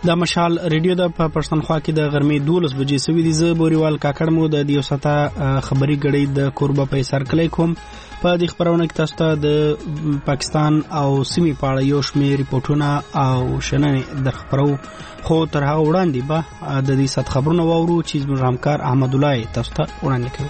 د مشال ریډیو د پښتونخوا کې د غرمې 12 بجې سوي دي. زه بوريوال کاکړ مو د دیو ستا خبري غړي د کوربه پیسر کلی کوم. په دې خبرونه کې تاسو ته د پاکستان او سیمې په اړه یو شمېر ریپورتونه او شننې درخبرو، خو تر هغه وړاندې به د دې سات خبرونه واورو چې زموږ همکار احمد الله تاسو ته وړاندې کوي.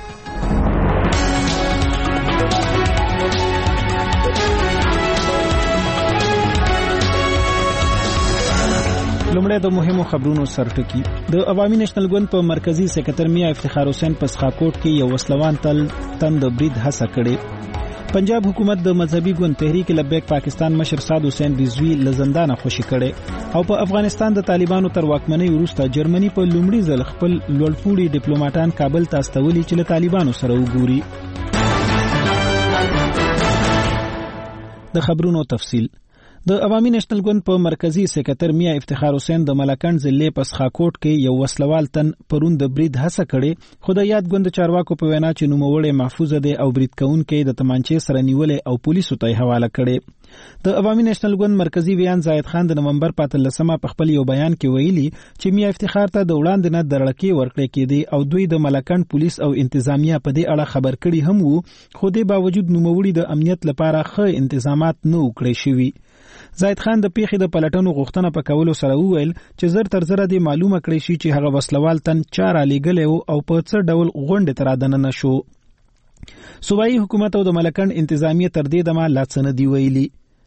لومړی د مهمو خبرونو سرټکی. د عوامي نېشنل ګوند په مرکزی سکرټر میا افتخار حسین په سخاکوټ کې یو وسلوان تند برید هڅه کړې. پنجاب حکومت د مذهبي ګوند تحریک لبیک پاکستان مشر سعد حسین رضوی لزندانه خوشی کړي. او په افغانستان د طالبانو تر واکمنۍ وروسته جرمني په لومړي ځل خپل لوړپوړي ډیپلوماټان کابل ته استولي چې له طالبانو سره وګوري. د خبرونو تفصیل. د عوامي نېشنل ګوند په مرکزی سکرټر میا افتخار حسین د ملکند ضلع په سخاکوټ کې یو وسلوال تن پرون د برید هڅه کړې، خو د یاد ګوند چارواکو په وینا چې نوموړی محفوظ دی او برید کوونکی د تمانچې سره نیولې او پولیسو ته حواله کړي. د عوامي نېشنل ګوند مرکزی ویان زاید خان د نومبر 15 په خپل یو بیان کې ویلي چې میا افتخار ته د وړاندې نه درړکې ورکړې کېدي او دوی د ملکند پولیس او انتظامیه په دې اړه خبر کړي هم وو، خو د باوجود نوموړي د امنیت لپاره ښه انتظامات نه وکړي شوي. زاید خان د پیښې د پلټنو غوښتنه په کولو سره وویل چې زر تر زره د معلومه کړی شي چې هغه وسلوال تن چاره لګلې او په څه ډول غونډه تر دننه نشو. صوبایي حکومت او د ملکند انتظامیه تر دې دمه لا څه نه دی ویلي.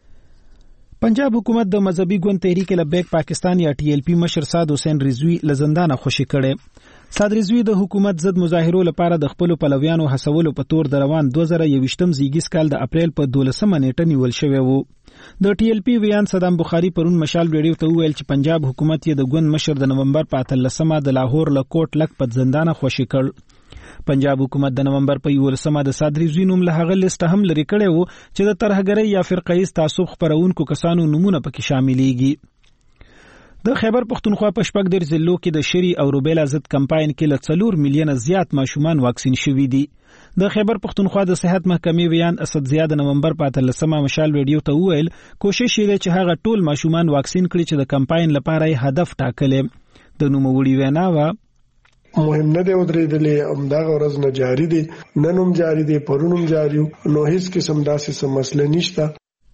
پنجاب حکومت د مذهبي ګوند تحریک لبیک پاکستان یا TLP مشر سعد حسین رضوی لزندانه خوشی کړي. سعد رضوی د حکومت ضد مظاهرو لپاره د خپل پلویانو هڅولو په تور د روان 2021 زیږیز کال د اپریل په 12 نیټه نیول شوی وو. د TLP ویان صدام بخاری پرون مشال ریډیو ته ویل چې پنجاب حکومت یې د ګوند مشر د نومبر 15 د لاهور له کوټ لک په زندانه خوشی کړ. پنجاب حکومت د نومبر په 11 د سعد رضوی نوم له هغه لیست هم لري کړی وو چې د ترهګرۍ یا فرقه‌ایز تعصب خپرونکو کسانو نمونه پکې شاملېږي. د خیبر پښتونخوا په شپږ ډیر ضلعو کې د شری او روبیلا ضد کمپاین کې له 4 میلیونه زیات ماشومان واکسین شوي دي. د خیبر پښتونخوا د صحت محکمې ویان اسد زیاد نومبر 15 مشال ریډیو ته ویل کوشش یې چې هغه ټول ماشومان واکسین کړي چې د کمپاین لپاره هدف ټاکلې. د نوموړي وینا وا مهم نه دی ودرېدلې، همدغه ورځ نه جاری دی، ننوم جاری دی، پرونم جاری، نو هیڅ قسم داسې مسله نشته.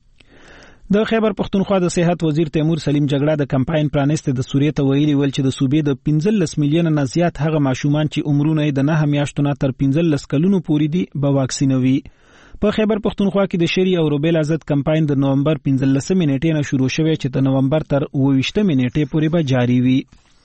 د خیبر پښتونخوا د صحت وزیر تیمور سلیم جګړه د کمپاین پرانیسته د سوریې ته ویلي ول چې د صوبې د 15 میلیونه نه زیات هغه ماشومان چې عمرونه یې د 9 میاشتو نه تر 15 کلونو پورې دي به واکسینوي. په خیبر پښتونخوا کې د شری او روبیلا ضد کمپاین د نومبر 15 نیټې نه شروع شوی چې د نومبر تر 28 نیټې پورې به جاری وي.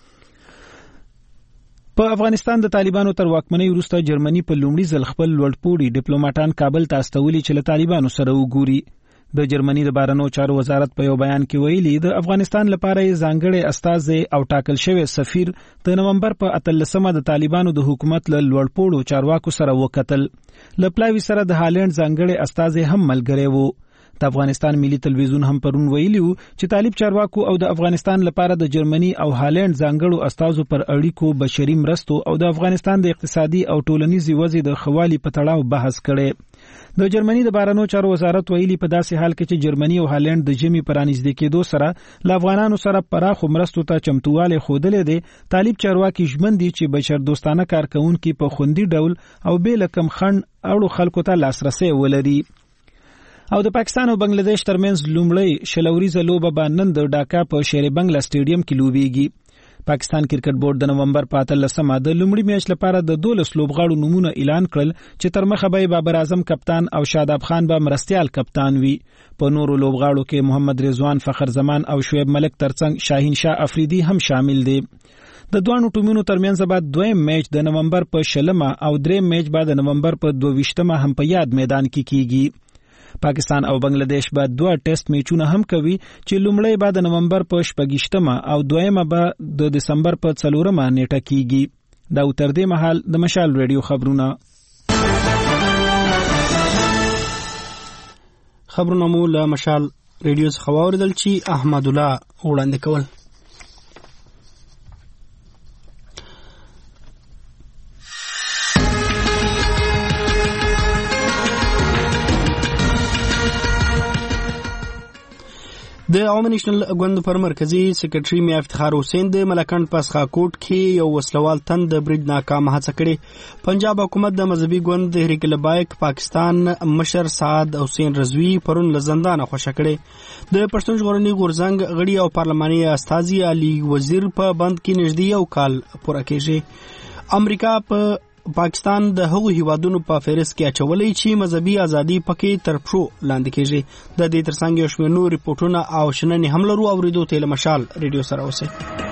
په افغانستان د طالبانو تر واکمنۍ وروسته جرمني په لومړي ځل خپل لوړپوړي ډیپلوماټان کابل ته استولي چې له طالبانو سره وګوري. د جرمني د بهرنیو چارو وزارت په یو بیان کې ویلي د افغانستان لپاره ځانګړی استازی او ټاکل شوی سفیر د نومبر په 13 د طالبانو د حکومت له لوړپوړو چارواکو سره وکتل. لپلاوی سره د هالند ځانګړی استازی هم ملګری وو. د افغانستان ملي تلویزیون هم پرون ویلیو چې طالب چارواکو او د افغانستان لپاره د جرمني او هالند ځانګړو استازو پر اړیکو بشري مرستو او د افغانستان د اقتصادي او ټولنیزي وضع د خوالي په تړاو بحث کړي. د جرمني د بهرنیو چارو وزارت ویلي په داسې حال کې چې جرمني او هالند د جمی پرانیزدې کېدو سره له افغانانو سره پراخو مرستو ته چمتواله خوده دي، طالب چارواکي ژمن دي چې بشر دوستانه کارکونکو په خوندي ډول او به لکم خن اړو خلکو ته لاسرسي ولري. او د پاکستان او بنگلاديش ترمنځ لومړی شلوريزه لوبه به نن د ډاکا په شیر بنگلا سټیډیم کې لوبېږي. پاکستان کرکټ بورډ د نومبر 15 د لومړي میچ لپاره د 12 لوبغاړو نمونه اعلان کړل چې تر مخه به بابر اعظم کپتان او شاداب خان به مرستيال کپتان وي. په نورو لوبغاړو کې محمد رضوان فخر زمان او شعیب ملک ترڅنګ شاهین شاه افریدي هم شامل دي. د دوه ټیمونو ترمنځ به دویم میچ د نومبر په 16 او دریم میچ به د نومبر په 22 هم په یاد میدان کې کیږي. پاکستان او بنگلاديش به 2 ټیسټ میچونه هم کوي چې لومړی به د نومبر په 28 او دویمه به د دسمبر په 4 نیټه کیږي. دا تر دې مهال د مشال ریډیو خبرونه مو له مشال ریډیو څخه واوریدل چې احمد الله وړاندې کول. د عوامي نېشنل ګوند پر مرکزی سکرټري میا افتخار حسین د ملکند په سخاکوټ کې یو وسلوال تن د برید ناکامه هڅه کړې. پنجاب حکومت د مذهبي ګوند تحریک لبیک پاکستان مشر سعد حسین رضوی پرون له زندانه خوشی کړې. د پښتون ژغورنې غورځنګ غړي او پارلماني استازي علي وزیر په بند کې نږدې یو کال پوره کېږي. امریکا په پاکستان د هغو هیوادونو په فهرست کې اچولې چې مذهبي ازادي پکې تر پښو لاندې کېږي. د دې ترڅنګ یو شمېر نور ریپورټونه او شننې هم لرو. اورېدو ته له مشال ریډیو سره اوسئ.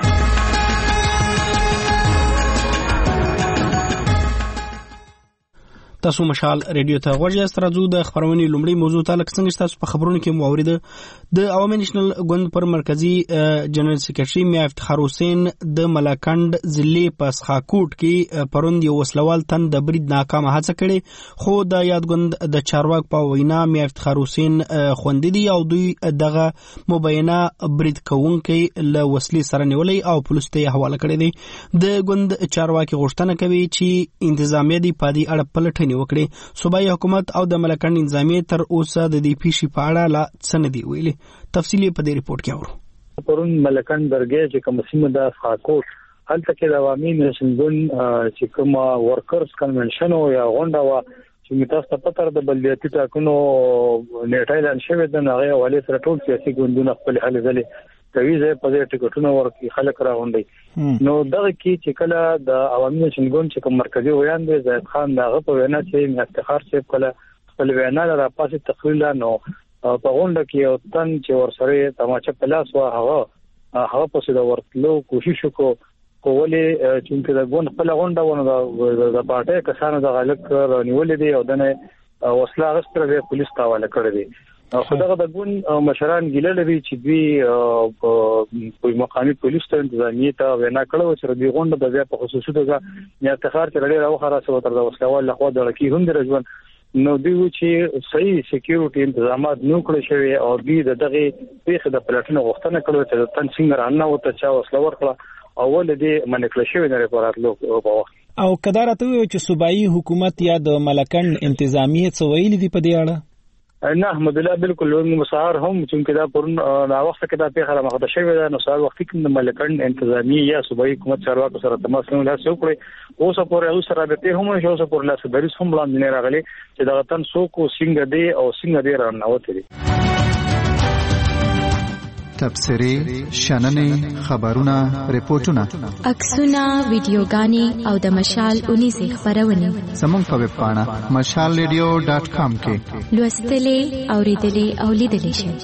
تاسو مشال ریډیو ته غوږ یاست. راځو د خبرونې لومړی موضوع ته. لکه څنګه چې تاسو په خبرونو کې مو اوریده، د عوامي نېشنل ګوند پر مرکزی جنرال سکرټري میا افتخار حسین د ملکند ضلع په سخاکوټ کې پرون یو وسلوال تن د برید ناکامه هڅه کړې، خو د یاد ګوند د چارواک په وینا میا افتخار حسین خوندې دي او دوی دغه مبینه برید کوونکی له وسلې سره نیولې او پولیس ته حواله کړی دی. د ګوند چارواکي غوښتنه کوي چې انتظامیه دی په دې اړه پلټنې وکړي. صوبایي حکومت او د ملکند انتظامیه تر اوسه د دې پیښې په اړه لا څه نه دي ویلي. تفصیلی په دې ریپورت کې اورو. پرون ملکند درګه چې کوم سیمه د سخاکوټ هلته کې د عوامي نېشنل ګوند چې کوم ورکرز کنونشن او یا غونډه وا چې متاسفه پتر د بلدیاتي ټاکنو نیټه اعلان شوې ده، هغه حواله سره ټول سیاسي ګوندونه خپل حل ځلې کوي چې په دې ټیکټونو ورکړي خلک راغونډي. نو دغه کې چې کله د عوامي نېشنل ګوند چې کوم مرکزی ویان دی زاهد خان دغه په وینا چې افتخار صاحب کله خپل وینا را پاسه تقریرا نو په غونډه کې یو تن چې ورسره تماچا پلاس وا هغه په څیر ورتلو کوشش وکړو ولې چې د ګوند خپل غونډه ونه د پارټي کسانو د غلط نیولې دي او دنه وسله غستره پولیس ته حواله کړې دي. خدغه د ګوند مشران ګیله لري چې دوی په مقامي پولیس ته انتظامیه ته وینا کړو چې د غونډه د په خصوصي توګه یا افتخار چې لري راو خلاصو تر د وسلوال لخوا د لکی هم درځون نو دوی چې صحیح سکیورټي انتظامات نو کړی شوی او دوی دغه پیښه د پلاتینو غوښتنه کړو چې د تن څنګه رانه وته چا وسله ورکړه او ول دې منکل شوی نه رپورټلو په وخت او کدارته چې صوبایي حکومت یا د ملکند انتظامیه څه ویلي دي په دې اړه؟ نه احمد الله بالکل مسار هم چې دا پرون دا وخت کې دا پیښه مخته شوې ده. نو سار وخت کې د ملکند انتظامیه یا صوبایي حکومت چارواکو سره تماس نیول هڅه وکړي. اوس پورې اوس سره به هم شو اوس پورې لاس بریس هم لاندې نه راغلي چې دا تن سو کو څنګه دی او څنګه دی رانه وته. تبصرې، شننې، خبرونه، ریپورټونه، عکسونه، ویډیوګانې او د مشال 19 خبرونه زموږ په ویب پاڼه mashalradio.com کې لوستلې، اوریدلې او لیدلې شئ.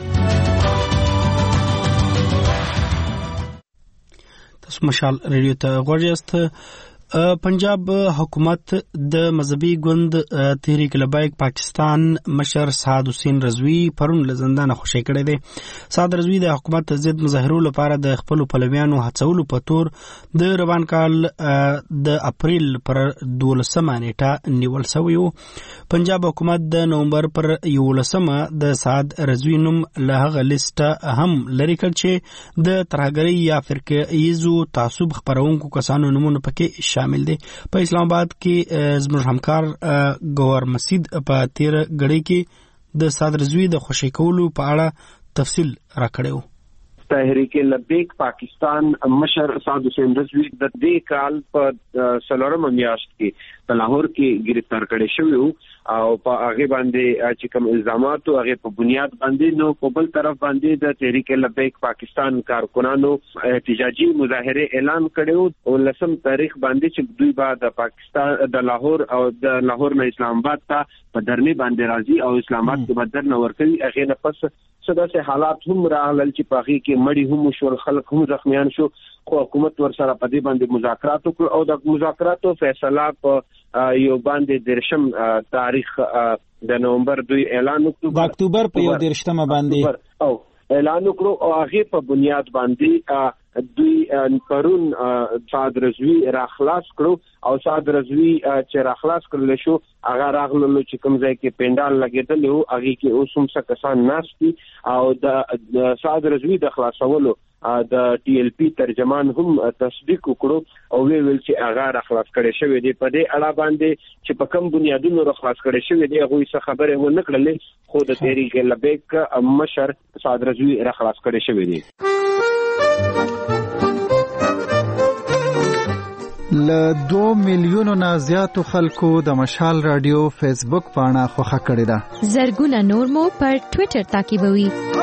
تاسو مشال ریډیو ته غوږ یاست. پنجاب حکومت د مذهبي ګوند تحریک لبیک پاکستان مشر سعد حسین رضوی پرون له زندانه خوشی کړی دی. سعد رضوی د حکومت ضد مظاهرو لپاره د خپل پلویانو هڅولو په تور د روان کال د اپریل پر 12 نیټه نیول شوی و. پنجاب حکومت د نومبر پر 11 د سعد رضوی نوم له هغه لیسټه هم لري کړ چې د ترهګرۍ یا فرقه‌ایزو تعصب خپرونکو کسانو نومونه پکې شامل دي. په اسلام آباد کې زموږ همکار ګوهر مسید په تیر غړي کې د سعد رضوی د خوشی کولو په اړه تفصیل راکړیو. تحریک لبیک پاکستان مشر سعد حسین رضوی د دې کال په سلورم میاشت کې په لاهور کې گرفتار کړی شوی او په هغه باندې چې کوم الزامات او هغه په بنیاد باندې نو په بل طرف باندې د تحریک لبیک پاکستان کارکونانو احتجاجي مظاهره اعلان کړو او لسم تاریخ باندې چې دوی بعد د پاکستان د لاهور او د لاهور نه اسلام آباد ته په درنې باندې راځي او اسلام آباد کې بدر نه ورکوي. هغه نه پس څه حالات هم راغلل چې په هغه کې مړی هم شو، خلک هم زخمیان شو، خو حکومت ورسره په دې باندې مذاکرات وکړ او د مذاکراتو فیصله په یو باندې درشم تاریخ د نومبر 2 اعلان وکړ. د اکتوبر په 13 باندې او اعلان وکړو او هغه په بنیاد باندې دوی پرون سعد رضوی را خلاص کړو او سعد رضوی چې را خلاص کړل شو هغه راغلو چې کوم ځای کې پندال لګیدل او هغه کې اوس هم څه کسان ناشتي او د سعد رضوی د خلاصولو د ټي ال پی ترجمان هم تصدیق وکړو او ویل چې هغه راخلاص کړي شوی دی. په دې اړه باندې چې په کوم بنیادونو راخلاص کړي شوی دی هغه څه خبره و نه کړلې، خو د تحریک لبیک مشر سعد رضوی راخلاص کړي شوی دی. ل 2 میلیونو نه زیاتو خلکو د مشال رادیو فیسبوک پاڼه خوښه کړې ده. زرګونه نور مو پر ټوئیټر تعقیبوي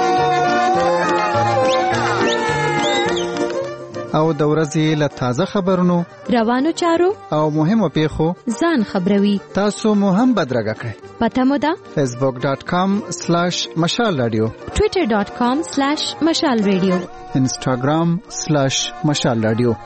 او د ورځې له تازه خبرونو، روانو چارو او مهمو پیښو ځان خبروي. تاسو مو هم بدرګه کړئ. پته مو ده facebook.com/مشال رادیو، twitter.com/مشال رادیو، instagram/مشال رادیو.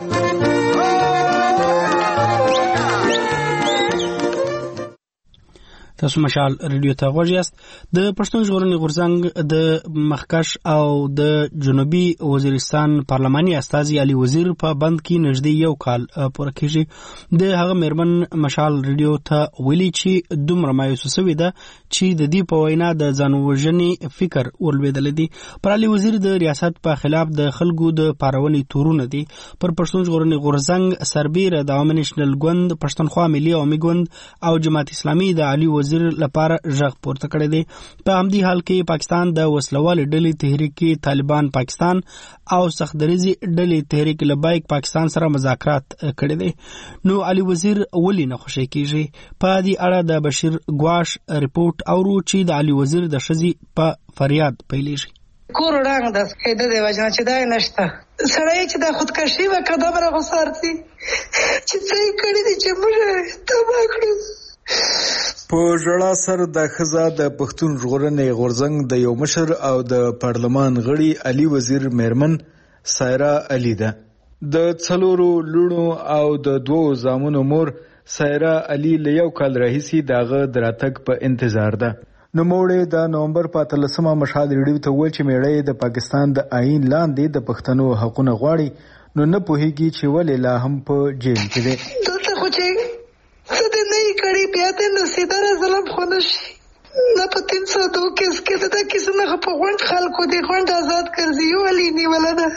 تاسو مشال ریډیو ته غوږ یاست. د پښتون ژغورنې غورځنګ د مخکش او د جنوبي وزیرستان پارلماني استازي علي وزیر په بند کې نږدې یو کال پوره کېږي. د هغه میرمن مشال ریډیو ته ویلي چې دومره مایوسه شوې ده چې د دې په وینا د ځان وژنې فکر ورلوېدلی دی. پر علي وزیر د ریاست په خلاف د خلکو د پارونې تورونه دي. پر پښتون ژغورنې غورځنګ سربیره د عوامي نېشنل ګوند، پښتونخوا ملي عوامي ګوند او جماعت اسلامي د علي وزیر لپاره ژغ پورته کړی دی. په همدې حال کې پاکستان د وسلوال ډلې تحریک طالبان پاکستان او سختدریزي ډلې تحریک لبیک پاکستان سره مذاکرات کړي دي. نو علي وزیر ولې نه خوشی کیږي؟ په دې اړه د بشیر ګواش ریپورت اورو چې د علي وزیر د شذي په فریاد پیلېږي. کور ډنګ د سکیده دی وجنه چې دا نشته سړی چې د خودکشي وکړه بره غوسارتي چې څه کړی دي چې موږ تبا کړو. په ژړا سر د ښځه د پښتون ژغورنې غورځنګ د یو مشر او د پارلمان غړي علي وزیر میرمن سایرا علي ده. د 4 لونو او د 2 زامنو مور سایرا علي له یو کال راهیسي دغه دراتګ په انتظار ده. نوموړې د نومبر په 13مه مشال ریډیو ته ویل چې میړه د پاکستان د آئین لاندې د پښتنو حقوقونه غواړي، نو نه پوهیږي چې ولې لا هم په جیل کې دی. دلته خو چې څه نه کړي بیا ته نصیدار ظلم خو نشي نه په 302 کیس کې دا کیس نه په غونډ خلکو دی غونډ آزاد کړی ولی نیول ده.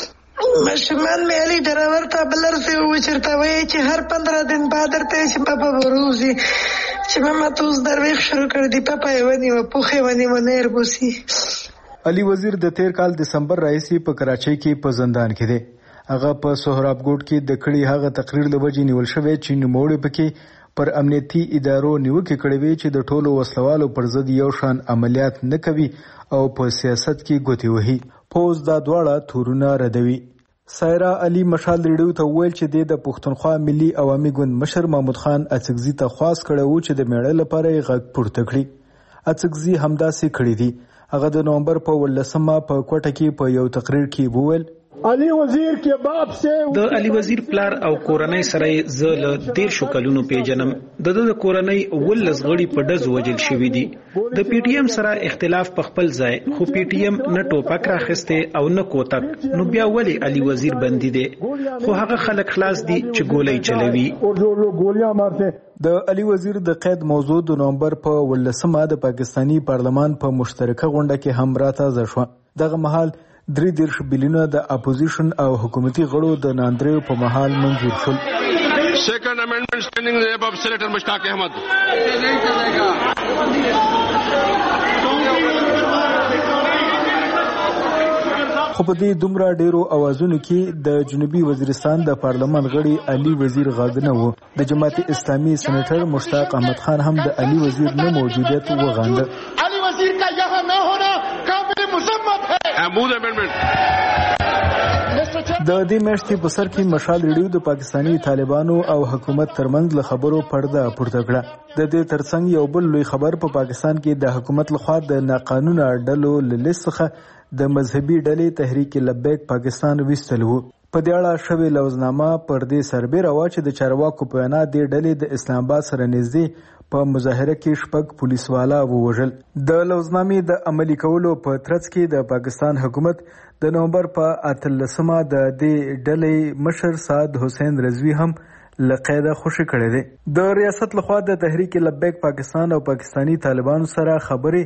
مشمن مې علي ډرایور ته بلر سي و چرته وای چې هر 15 دن بعد درته چې پاپا وروزي چې ماما توس درويخ شروع کړ دی پاپا یې ونی و پوخه ونی ونیر بوسي. علي وزیر د 13 کال دسمبر راهیسي په کراچۍ کې په زندان کې دی. هغه په سهراب ګوټ کې د کړي هغه تقریر د وجې نیول شوی چې نوموړی پکې پر امنیتي ادارو نیوکې کړې وي چې د ټولو وسلوالو پر ضد یو شان عملیات نه کوي او په سیاست کې ګوتې وهي. پوز دا دواړه تورونه ردوي. سایرا علي مشال ریډیو ته ویل چې د پښتونخوا ملي عوامي ګوند مشر محمود خان اڅکزي ته خواست کړی و چې د میړه لپاره یې غږ پورته کړي. اڅکزي همداسې کړی دی. هغه د نومبر په 18مه په کوټه کې په یو تقریر کې وویل علي وزیر کې باپ سه د علي وزیر پلار او کورنۍ سره زه له 13 کلونو پیژنم. د کورنۍ ولس غړي په ډز وجل شوی دي. د پی ټی ایم سره اختلاف په خپل ځای، خو پی ټی ایم نه ټوپک راخسته او نه کوتک، نو بیا ولی علي وزیر بندي دي؟ خو هغه خلک خلاص دي چې ګولۍ چلوي. د علي وزیر د قید موضوع د نومبر په 18مه د پاکستانی پارلمان په مشترکه غونډه کې هم راتازه شو. دغه مهال 33 بلیونه د اپوزیشن او حکومتي غړو د ناندریو په مهال منظور شول. سیکنڈ امینډمنٹ سټینډینګ دی ابو سینیټر مشتاق احمد. خو په دې دومره ډیرو اوازونو کې د جنوبي وزیرستان د پارلمان غړي علي وزیر غاګ نه و. د جماعت اسلامي سېنیټر مشتاق احمد خان هم د علي وزیر نه موجودیت وغانده. علي وزیر کا یہاں نہ ہونا قابل مذمت ہے. امود امینډمنٹ د دې میاشتې په سر کې مشال ریډیو د پاکستانی طالبانو او حکومت ترمنځ له خبرو پرده پورته کړه. د دې ترڅنګ یو بل لوی خبر په پاکستان کې د حکومت لخوا د ناقانونه ډلو للیسخه د مذهبي ډلې تحریک لبیک پاکستان وستل وو. په دې اړه شوی لوزنامه پر دې سربېره وا چې د چارواکو په وینا د ډلې د اسلام آباد سره نږدې په مظاهره کې شپږ پولیسوالا ووژل. د لوزنامې د عملي کولو په ترڅ کې د پاکستان حکومت د نومبر په 18مه د دې ډلې مشر سعد حسین رضوی هم لقیده خوشی کړی دی. د ریاست لخوا د تحریک لبیک پاکستان او پاکستانی طالبانو سره خبرې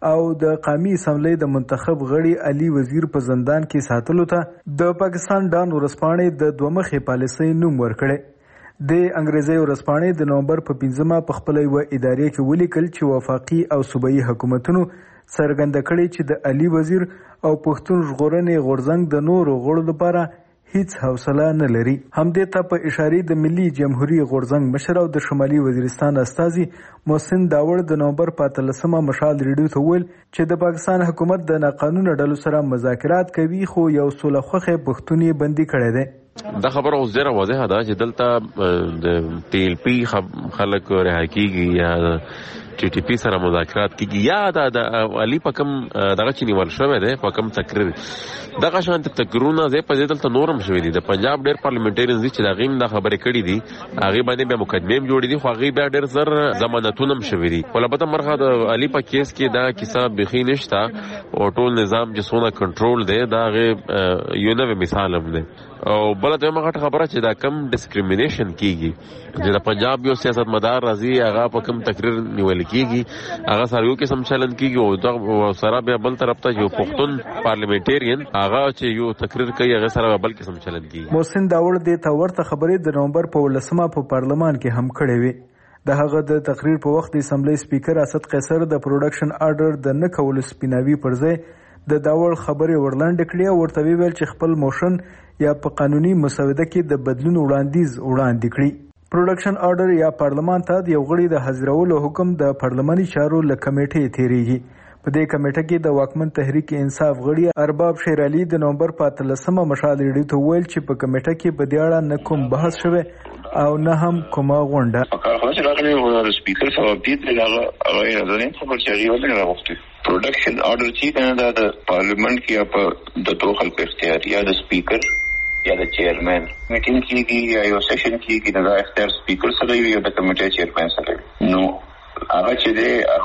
او د قومي اسمبلی د منتخب غړي علي وزیر په زندان کې ساتلو ته د پاکستان ډان ورسپانې د دومخې پالیسۍ نوم ورکړی. د انګریزي ورسپانې د نومبر په 15 په خپل یو ادارې کې ولیکل چې وفاقي او صوبایي حکومتونو څرګنده کړي چې د علي وزیر او پښتون ژغورنې غورځنګ د نورو غړو لپاره هیڅ حوصله نه لري. همدې ته په اشاره د ملي جمهوریت غورځنګ مشر او د شمالي وزیرستان استازي محسن داوړ د نومبر په 13 مشال ریډیو ته ویل چې د پاکستان حکومت د ناقانونه ډلو سره مذاکرات کوي خو یو سوله خوخه پښتون یې بندي کړی دی. دا خبره اوس ډیره واضحه ده چې دلته د PLP خلک رها کیږي یا TTP سره مذاکرات کیږي یا د علي په کوم دغه چې نیول شوی دی په کوم تقریر دغه شانت تقریرونه زه په دې دلته نورم شوی دي. د پنجاب ډیر پارلیمنټریانز چې دا غیم د خبرې کړې دي هغه باندې به مقدمه جوړې دي خو هغه بیا ډیر زر ضمانتونه شوی دي. ولبته مرخه د علي په کیس کې دا کیسه بخي نشته او ټول نظام چې سونه کنټرول دی دا غي یو نوې مثال هم دی. او بل ته مغه خبره چې دا کم ډیسکریمینیشن کیږي چې د پنجاب یو سیاستمدار راځي هغه په کوم تقریر نیول کیږي هغه سره یو قسم چلن کیږي او سره بیا بل طرف ته یو پښتون پارلیمنټریان هغه چې یو تقریر کوي هغه سره بل قسم چلن کیږي. محسن داوړ د تورته خبرې د نومبر په 18 په پارلمان کې هم کړې وي. د هغه د تقریر په وخت د اسمبلی سپیکر اسد قیصر د پروډکشن آرډر د نه کولو سپیناوي پر ځای د داوړ خبرې ورلاندې کړې او ورته ویل چې خپل موشن یا په قانوني مسوده کې د بدلون وړاندیز کړي. پروډکشن آرډر یا پارلمان ته د یو غړي د حاضرولو حکم د پارلماني چارو له کمیټې تیریږي. په دې کمیټه کې د واکمن تحریک انصاف غړي ارباب شیر علي د نومبر په 13 مشال ریډیو ته ویل چې په کمیټه کې په دې اړه نه کوم بحث شوی او نه هم کومه غونډه. خلاص راغلی و سپیکر صاحب دې هغه راځي خبر چې یو نه راغلی پروډکشن آرډر چې کنه د پارلیمنت کې په د دوه خلکو اختیار یا د سپیکر یا د چیرمن میټینګ کیږي یا یو سیشن کیږي د اختیار سپیکر سره یا د کمیټې چیرمن سره نو هغه چې د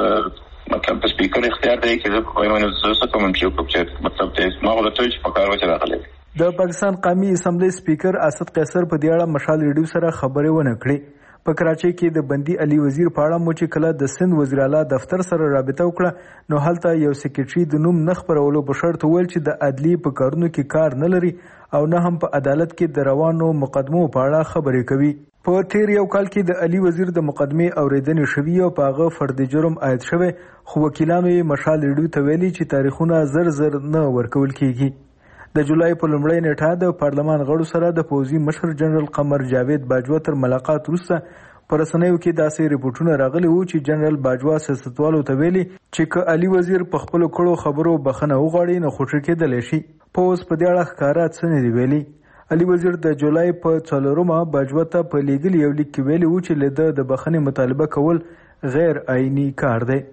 اوس مطلب د سپیکر اختیار دی چې زه کومه زه کوم چې مطلب د ما ولته چې په کار وچ راغلی. د پاکستان قومي اسمبلی سپیکر اسد قیصر په دې اړه مشال ریډیو سره خبرې ونه کړې. په کراچۍ کې د بندي علي وزیر په اړه مو چې کله د سند وزیر اعلی دفتر سره رابطه وکړه نو هلته یو سیکریټري د نوم نه خبرولو په شرط ویل چې د عدلي په کارونو کې کار نه لري او نه هم په عدالت کې د روانو مقدمو په اړه خبرې کوي. په تیر یو کال کې د علي وزیر د مقدمې اوریدنې شوې او په هغه فرد جرم عاید شوی خو وکیلانو یې مشال ریډیو ته ویلي چې تاریخونه زر نه ورکول کیږي. د جولای په لومړۍ نیټه د پارلمان غړو سره د پوځي مشر جنرال قمر جاوید باجوا تر ملاقات وروسته پر رسنیو کې داسې ریپورتونه راغلي وو چې جنرال باجوا سیاستوالو ته ویلي چې که علي وزیر په خپل کړو خبرو بخنه وغواړي نو خوشی کېدلی شي. پوز په دې اړه ښکاره څه نه دی ویلي. علي وزیر د جولای په 4 باجوا ته په لیږلي یو لیک کې ویلي وو چې له د بخنې مطالبه کول غیر آئینی کار دی.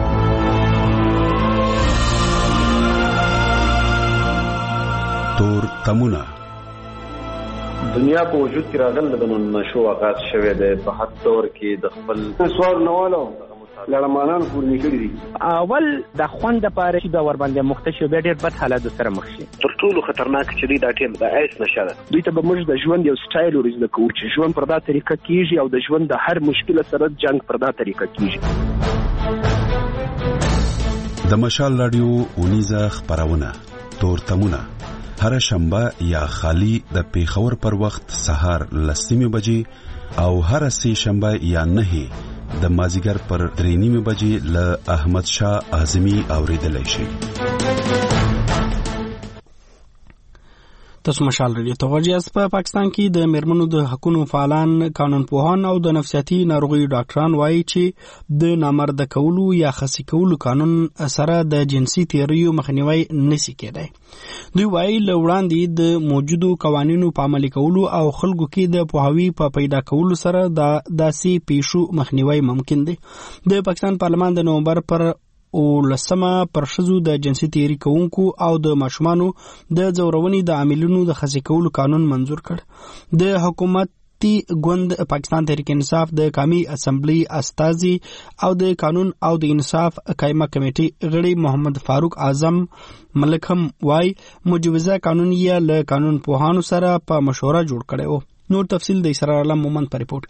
تور تمونه دنیا په وجود کې راغله د نشو آغاز شوه د په حد تور کې د خپل سوال نوالو لړمانان پورنی کړی دي. اول د خوند لپاره چې د ور باندې مختشو به ډېر بد حالات سره مخ شي. تر ټولو خطرناک چې دی دا ټیم د ایس نشه ده. دوی ته به موږ د ژوند یو سټایل ورزده کوو چې ژوند پر دا طریقه کیږي او د ژوند د هر مشکل سره جنگ پر دا طریقه کیږي. د مشال رادیو اونیزه خبرونه تور تمونه هر شنبه یا خالی د پیښور پر وخت سهار 10 بجې او هر سه شنبه یا 9 د مازیګر پر 3 بجې ل احمد شاه اعظمي اوریدل شي. تاسو مشال رادیو ته ورجاست. په پاکستان کې د میرمنو د حقوقو فعالان، قانونپوهان او د نفسیاتي ناروغیو ډاکټران وایي چې د نامرده کولو یا خصي کولو قانون سره د جنسي تیریو مخنیوي نشي کېدای. دوی وایي له وړاندې د موجودو قوانینو په عملي کولو او خلکو کې د پوهاوي په پیدا کولو سره د داسې پیښو مخنیوي ممکن دی. د پاکستان پارلمان د نومبر پر او لسمه پر شذو د جنسي تیری کوونکو او د ماشومانو د ځورونې د عاملونو د خصي کولو قانون منظور کړ. د حکومتي ګوند پاکستان تحریک انصاف د قومي اسمبلی استازي او د قانون او د انصاف قائمه کمیټې غړي محمد فاروق اعظم ملک هم وای مجوزه قانون یې له قانون پوهانو سره په مشوره جوړ کړي. نور تفصیل د اسرار علم مومن پر ریپورت کې.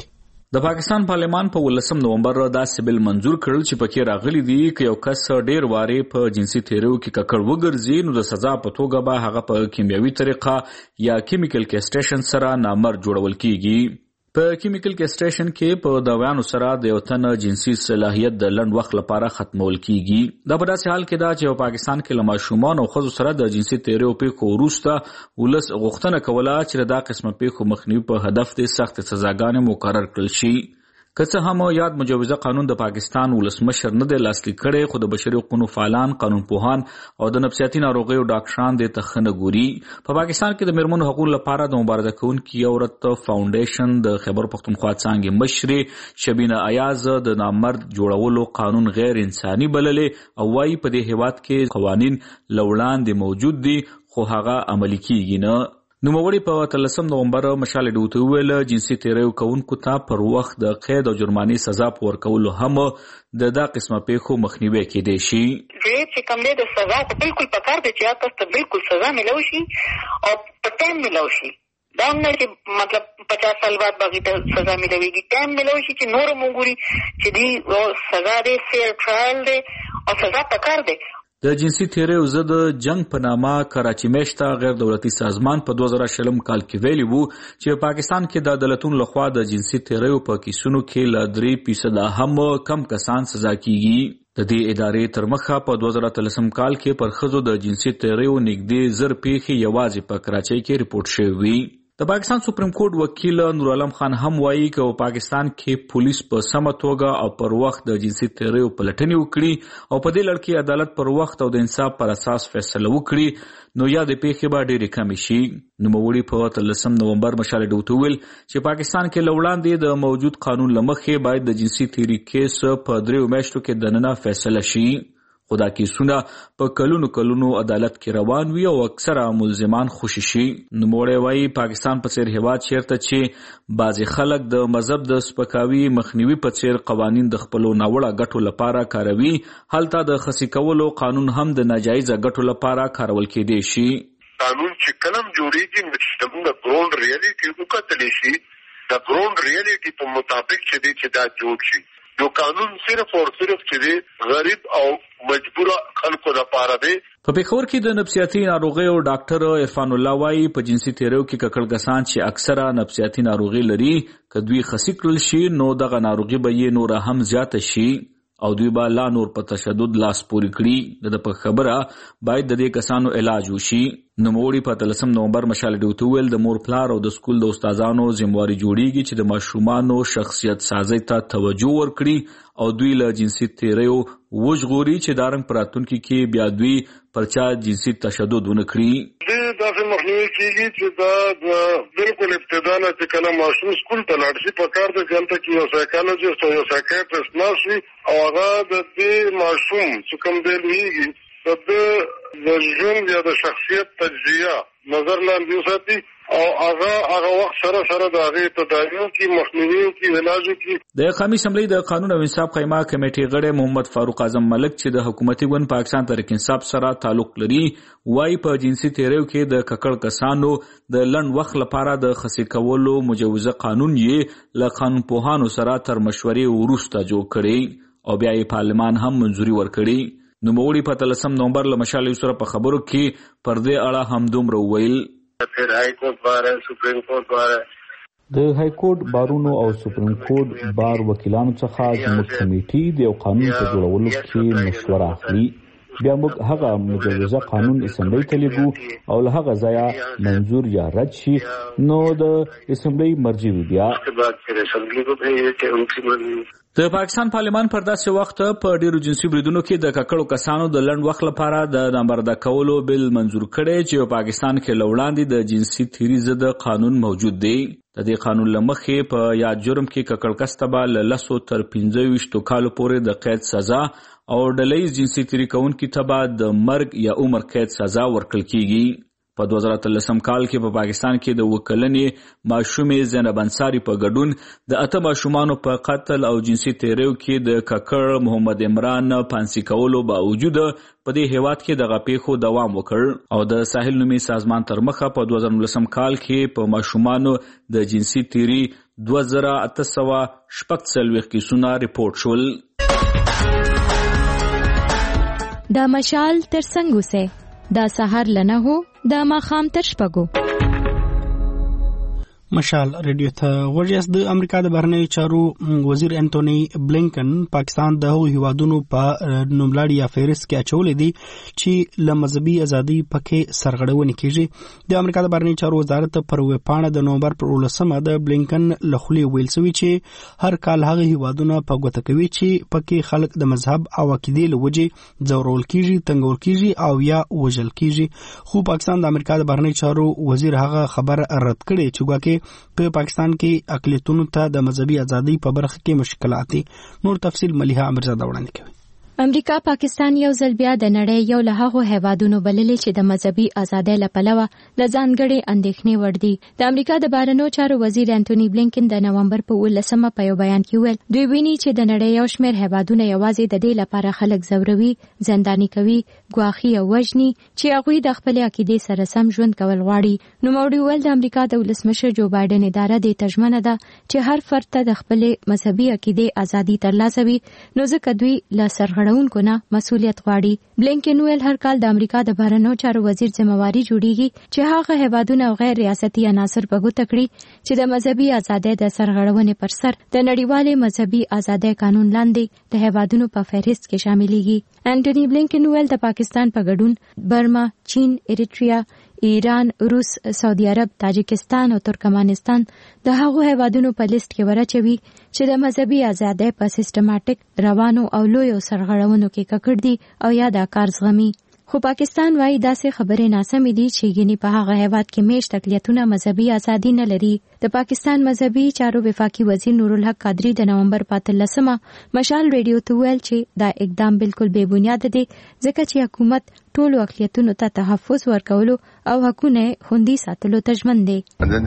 د پاکستان پارلمان په 18 نومبر داسې بل منزور کړل چې پکې راغلي دي چې یو کس ډیر واره په جنسي تیریو کې ککړ وګرځي نو د سزا په توګه به هغه په کیمیاوي طریقه یا کیمیکل کیسټریشن سره نامرد جوړول کیږي. په کیمیکل کیسټریشن کې په دوايانو سره د یو تن جنسي صلاحیت د لنډ وخت لپاره ختمول کیږي. دا په داسې حال کې دا چې په پاکستان کې لماشومان او ښځو سره د جنسي تیریو پیښو وروسته ولس غوښتنه کوله چې دا قسمه پیښو مخنیوي په هدف د سخت سزاګانې مقرر کړل شي. که څه هم یاد مجوزه قانون د پاکستان ولسمشر نه دی لاسلیک کړی خو د بشري حقوقو فعالان قانونپوهان او د نفسیاتي ناروغیو ډاکټران د تخنه ګوري. په پاکستان کې د میرمنو حقوقو لپاره د مبارزه کوونکي عورت فاونډیشن د خیبر پختونخوا څانګې مشري شبینه ایاز د نامرد جوړولو قانون غیر انساني بللې او وايي په دې هیواد کې قوانین لوړاندې موجود دي خو هغه عملي کیږي نه. نوموړي په 13 نومبر مشال ډوته ویل جنسي تیریو کوونکو ته پر وخت د قید او جرماني سزا ورکول هم د دا قسمه پیښو مخنیوي کېدای شي. چې کوم د سزا ته بالکل پکار دي چې تاسو ته بالکل سزا ملو شي او په ټایم ملو شي. دا نه چې مطلب 50 سال بعد باقي ته سزا ملويږي. ټایم ملو شي چې نور مونږوري چې دی سزا دی فیر ټرایل دی او سزا پکار دی. د جنسي تیریو ضد جنگ په نامه کراچي میشته غیر دولتي سازمان په 2000 کال کې ویلي وو چې پاکستان کې د عدالتونو لخوا د جنسي تیریو په کیسونو کې ل 3% هم کم کسان سزا کیږي. د دې ادارې تر مخه په 2013 کال کې پر ښځو د جنسي تیریو نږدې 1000 پیښې یوازې په کراچۍ کې ریپورت شوې. د پاکستان سپریم کورټ وکیل نور عالم خان هم وایي چې په پاکستان کې پولیس په سمه توګه او پر وخت د جنسي تیریو پلټنې وکړي او په دې لړ کې عدالت پر وخت او د انصاف پر اساس فیصله وکړي نو یا د پیښې به ډېرې کمې شي. نوموړي په 13 نومبر مشال ډوته ویل چې پاکستان کې لوړاندې د موجود قانون لمخې باید د جنسي تیری کیس په 3 میاشتو کې دننه فیصله شي. خدا کیسونه په کلونو عدالت کې روان وي او اکثره ملزمان خوشي شي. نوموړی وایي پاکستان په څیر هیواد چیرته چې بعضې خلک د مذهب د سپکاوي مخنیوي په څیر قوانین د خپلو ناوړه ګټو لپاره کاروي هلته د خصي کولو قانون هم د ناجایزه ګټو لپاره کارول کېدای شي. قانون چې کلم جوړیږي نو د ګراوند ریالټي وکتلی شي د ګراوند ریالټي په مطابق چې دا جوړ شي. جو قانون صرف اور صرف چې غریب او مجبور خلکو لپاره دی. په پیښور کې د نفسیاتي ناروغیو ډاکټر عرفان الله وايي په جنسي تیریو کې ککړ کسان چې اکثره نفسیاتي ناروغي لري کدوې خصي کړل شي نو دغه ناروغي به یې نور هم زیاته شي او دوی به لا نور په تشدد لاس پوري کړي. د په خبره باید د دې کسانو علاج وشي. نوموړي په 13 نومبر مشال ډوته ویل د مور پلار او د سکول د استادانو ذمہواری جوړیږي چې د ماشومانو شخصیت سازي ته توجه ورکړي او دوی له جنسي تیریو وژغوري چې دارنګ پراتونکو کې بیا دوی پرچا جنسي تشدد ونه کړي. دا مخنیوي کیږي چې دا بالکل ابتدا نه چې کله ماشوم سکول ته لاړ شي په کار د ځانته کې یو سایکالوجیست او یو سایکیاټریست ناشي او هغه د دې ماشوم چې کوم دی لویږي د ژوند یا د شخصیت تجزیه نظر لاندې وساتي او هغه وخت سره د هغې تداویو کې مخنیوي کې علاج کې. د قومي اسمبلی د قانون او انصاف قایمه کمیټې غړی محمد فاروق اعظم ملک چې د حکومتي ګوند پاکستان تحریک انصاف سره تعلق لري وايي په جنسي تیریو کې د ککړ کسانو د لنډ وخت لپاره د خصي کولو مجوزه قانون یې له قانونپوهانو سره تر مشورې وروسته جوړ کړی او بیا یې پارلمان هم منظوري ورکړي. نوموړي په 13 نومبر له مشال سره په خبرو کې پر دې اړه هم دومره وویل. د های کورټ بارونو او سپریم کورټ بار وکیلانو څخه زموږ کمیټې د یو قانون په جوړولو کې مشوره اخلي. بیا موږ هغه مجوزه قانون اسمبلی ته لیږو او له هغه ځایه منظور یا رد شي نو د اسمبلی مرجع بیا د پاکستان پارلمان پر داسې وخت په ډیرو جنسي بریدونو کې د ککړو کسانو د لنډ وخت لپاره د نامرده کولو بل منظور کړي چې په پاکستان کې لوړاندې د جنسي تیری ضد قانون موجود دی. د دې قانون لمخې په یاد جرم کې ککړ کس ته به له 10 تر 15 کالو پورې د قید سزا او ډلهییز جنسي تیری کوونکي ته به د مرګ یا عمر قید سزا ورکړل کیږي. په 2013 کال کې په پاکستان کې د وکلنې ماشومې زینب انصاری په ګډون د 8 ماشومانو په قتل او جنسي تیریو کې د ککړ محمد عمران پانسی کولو باوجود په دې هیواد کې د غپېخو دوام وکړ او د ساحل نومي سازمان تر مخه په 2019 کال کې په ماشومانو د جنسي تیری 2846 کیسونه ریپورت شول. دا مشال تر څنګه وسه دا سحر لنه هو دا ماخام تر شپګو. مشال ریډیو ته ورجس د امریکا د بهرنی چارو وزیر انټونی بلینکن پاکستان د هغو هیوادونو په نوملړ یا فهرست کې اچولې دي چې له مذهبي ازادي پکې سرغړونې کیږي. د امریکا د بهرنی چارو وزارت پر ویبپاڼه د نومبر پر 18 د بلینکن له خولې ویل شوی چې هر کال هغه هیوادونه په ګوته کوي چې پکې خلک د مذهب او عقیدې له وجې ځورول کیږي، تنګول کیږي او یا وژل کیږي. خو پاکستان د امریکا د بهرنی چارو وزیر هغه خبر رد کړي چې ګواکې په پاکستان کې اقلیتونو ته د مذهبي ازادۍ په برخه کې مشکلات دي. نور تفصیل ملیحه امرزاده وړاندې کوي. امریکا پاکستان یو ځل بیا د نړۍ یو له هغو هیوادونو بللې چې د مذهبي ازادۍ له پلوه له ځانګړې اندېښنې وړ دي. د امریکا د بهرنیو چارو وزیر انټونی بلینکن د نومبر په 18 په یو بیان کې ویل دوی ویني چې د نړۍ یو شمېر هیوادونه یوازې د دې لپاره خلک ځوروي، زنداني کوي، ګواښي او وژني چې هغوی د خپل عقیدې سره سم ژوند کول غواړي. نوموړي ویل د امریکا د ولسمشر جو بایدن اداره د تجمنه ده چې هر فرد ته د خپل مذهبي عقیدې ازادي ترلاسه وي، نو ځکه دوی له سرغړونکو نه مسؤلیت غواړي. بلینکن ویل هر کال د امریکا د بهرنیو چارو وزیر ذمہواری جوړیږي چې هغه هیوادونه او غیر ریاستي عناصر په ګوته کړي چې د مذهبي ازادۍ د سرغړونې پر سر د نړیوالې مذهبي ازادۍ قانون لاندې د هیوادونو په فهرست کې شاملېږي. انټونی بلینکن ویل د پاکستان په ګډون برما، چین، اریټریا، ایران، روس، سعودي عرب، تاجکستان او ترکمنستان د هغو هیوادونو په لیست کې ورچوي چې د مذهبي ازادۍ په سیستماتیک روانو او لویو سرغړونو کې ککړ دي او یا دا کار زغمي. خو پاکستان وايي داسې خبرې ناسمې دي چې ګینی په هغه هیواد کې میشت اقلیتونه مذهبي ازادي نه لري. د پاکستان مذهبي چارو وفاقي وزیر نورالحق قادری د نومبر 15 مشال ریډیو ته ویل چې دا اقدام بالکل بے بنیاد دی ځکه چې حکومت ټولو اقلیتونو ته تحفظ ورکولو او حقونه خوندي ساتلو ته ژمن دی. د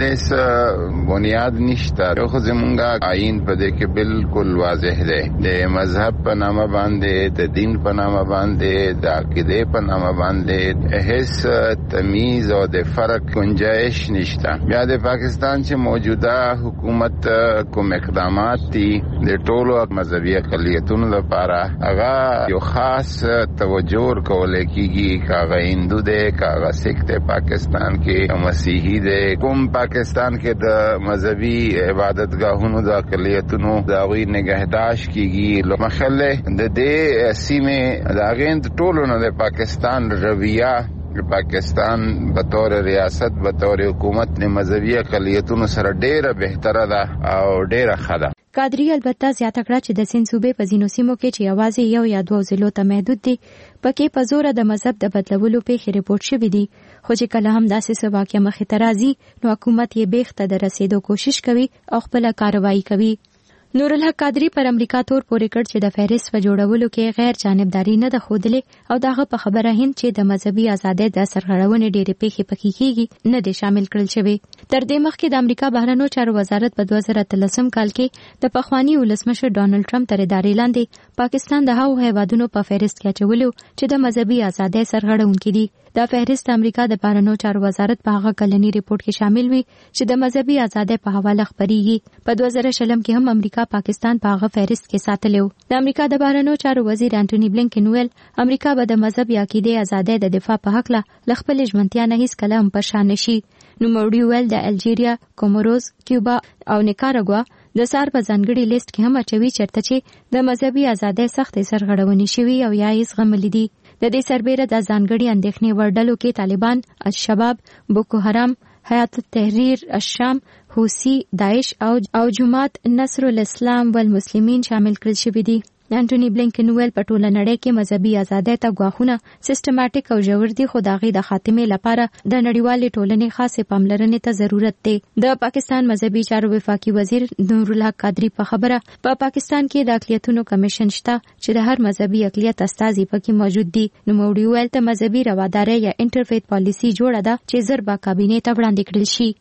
دې بنیاد نشته. خو زمونږ آئین په دې کې بالکل واضح دی. د مذهب په نامه باندې، د دین په نامه باندې، د عقیدې په نامه باندې هیڅ تمیز او د فرق گنجائش نشته. بیا د پاکستان چې موجوده حکومت کوم اقدامات دي د ټولو مذهبي اقلیتونو لپاره هغه یو خاص توجه ورکول کیږي. کاغه هندو دی، کاغه سکھ دی، پاکستان کې مسیحي دی، کوم پاکستان کې د مذهبي عبادتګاهونو د اقلیتونو د غوی نگهداشت کیږي. مخله د دې سیمه د اغند ټولو نه د پاکستان رویه پاکستان بطور ریاست بطور حکومت نے مذہبی اقلیتونو سره ډیره بهتره ده او ډیره ښه ده. قادری البته زیاته کړه چې د سین صوبې په ځینو سیمو کې چې یوازې یو یا دوه ضلعو ته محدود دي پکې په زوره د مذهب د بدلولو پیښې ریپورټ شوې دي. خو چې کله هم داسې څه واقعه مخې ته راځي نو حکومت یې بیخته د رسېدو کوشش کوي او خپله کاروایي کوي. نورالحق قادری پر امریکا تور پورې کړ چې د فهرست په جوړولو کې غیر جانبداري نه ده ښودلې او دغه په خبره هند چې د مذهبي ازادۍ د سرغړونې ډېرې پیښې پکې کیږي نه دي شامل کړل شوی. تر دې مخکې د امریکا بهرنیو چارو وزارت په 2013 کال کې د پخوانی ولسمشر ډانلډ ټرمپ تر ادارې لاندې پاکستان د هغو هیوادونو په فهرست کې اچولو چې د مذهبي ازادۍ سرغړونکي دي. دا فهرست امریکا د بهرنیو چارو وزارت په هغه کلنی ریپورت کې شامل وي چې د مذهبي ازادۍ په حواله خبريږي. په 2020 کې هم امریکا پاکستان په هغه فهرست کې ساتلو. د امریکا د بهرنیو چارو وزیر انټونی بلینکن ویل امریکا به د مذهب یا عقیدې ازادۍ د دفاع په حق له خپل ژمنتیا نه هیڅ کله هم پرشان نشي. نوموړي ویل د الجیریا، کوموروز، کیوبا او نیکاراګوا د سار په ځانګړي لیست کې هم اچوي چرته چې د مذهبي ازادۍ سختې سرغړونې شوي او یا یې زغملي دي. د دې سربیره د ځانګړي اندېښنې وړ ډلو کې طالبان، الشباب، بوکو حرام، حیات التحریر الشام، حوثي، داعش او جماعت نصر الاسلام والمسلمین شامل کړل شوي دي. انټونی بلینکن ویل په ټوله نړۍ کې مذهبي ازادۍ ته ګواښونه سیستماتیک او ژور دي خو د هغې د خاتمې لپاره د نړیوالې ټولنې خاصې پاملرنې ته ضرورت دی. د پاکستان مذهبي چارو وفاقي وزیر نورالحق قادری په خبره په پاکستان کې د اقلیتونو کمیشن شته چې د هر مذهبي اقلیت استازي پکې موجود دي. نوموړي ویل ته مذهبي روادارۍ یا انټرفیت پالیسي جوړه ده چې زر به کابینې ته وړاندې کړل شي.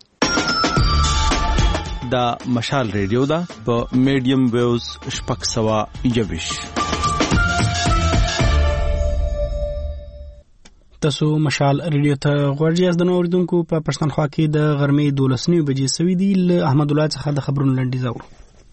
دا مشال ریډیو دا په میډیم ویوز 621. تاسو مشال ریډیو ته غوړ یاست. د اوریدونکو په پښتونخوا کې د غرمې 12 بجې سوي دي. له احمد الله څخه د خبرونو لنډیز اورو.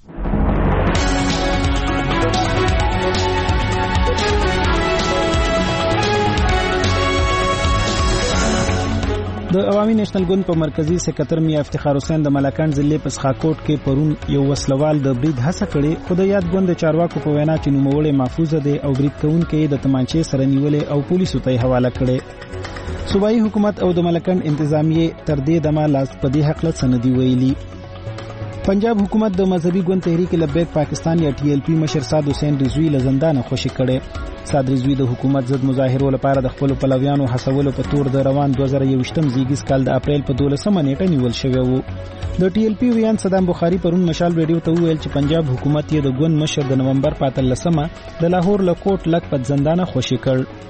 د عوامي نېشنل ګوند په مرکزی سکرټر میا افتخار حسین د ملکان ضلع په سخاکوټ کې پرون یو وسلوال د برید هڅه کړې، خو د یاد ګوند چارواکو په وینا چې نوموړی محفوظ دی او برید کوونکی د تمانچې سره نیولې او پولیسو ته حواله کړې. صوبایي حکومت او د ملکان انتظامیه تر دې دمه لاس په دې حق له سندي ویلي. پنجاب حکومت د مذهبي ګوند تحریک لبیک پاکستان یا ټي ایل پی مشر سعد حسین رضوی له زندانه خوشي کړي. سعد رضوی د حکومت ضد مظاهرو لپاره د خپل پلویانو هڅولو په تور د روان 2021 زیږیز کال د اپریل په 12 نیټه نیول شوی وو. د ټي ایل پی ویان صدام بخاری پرون مشال ریډیو ته ویل چې پنجاب حکومت یې د ګوند مشر د نومبر 13 د لاهور له کوټ لک په زندانه خوشي کړ.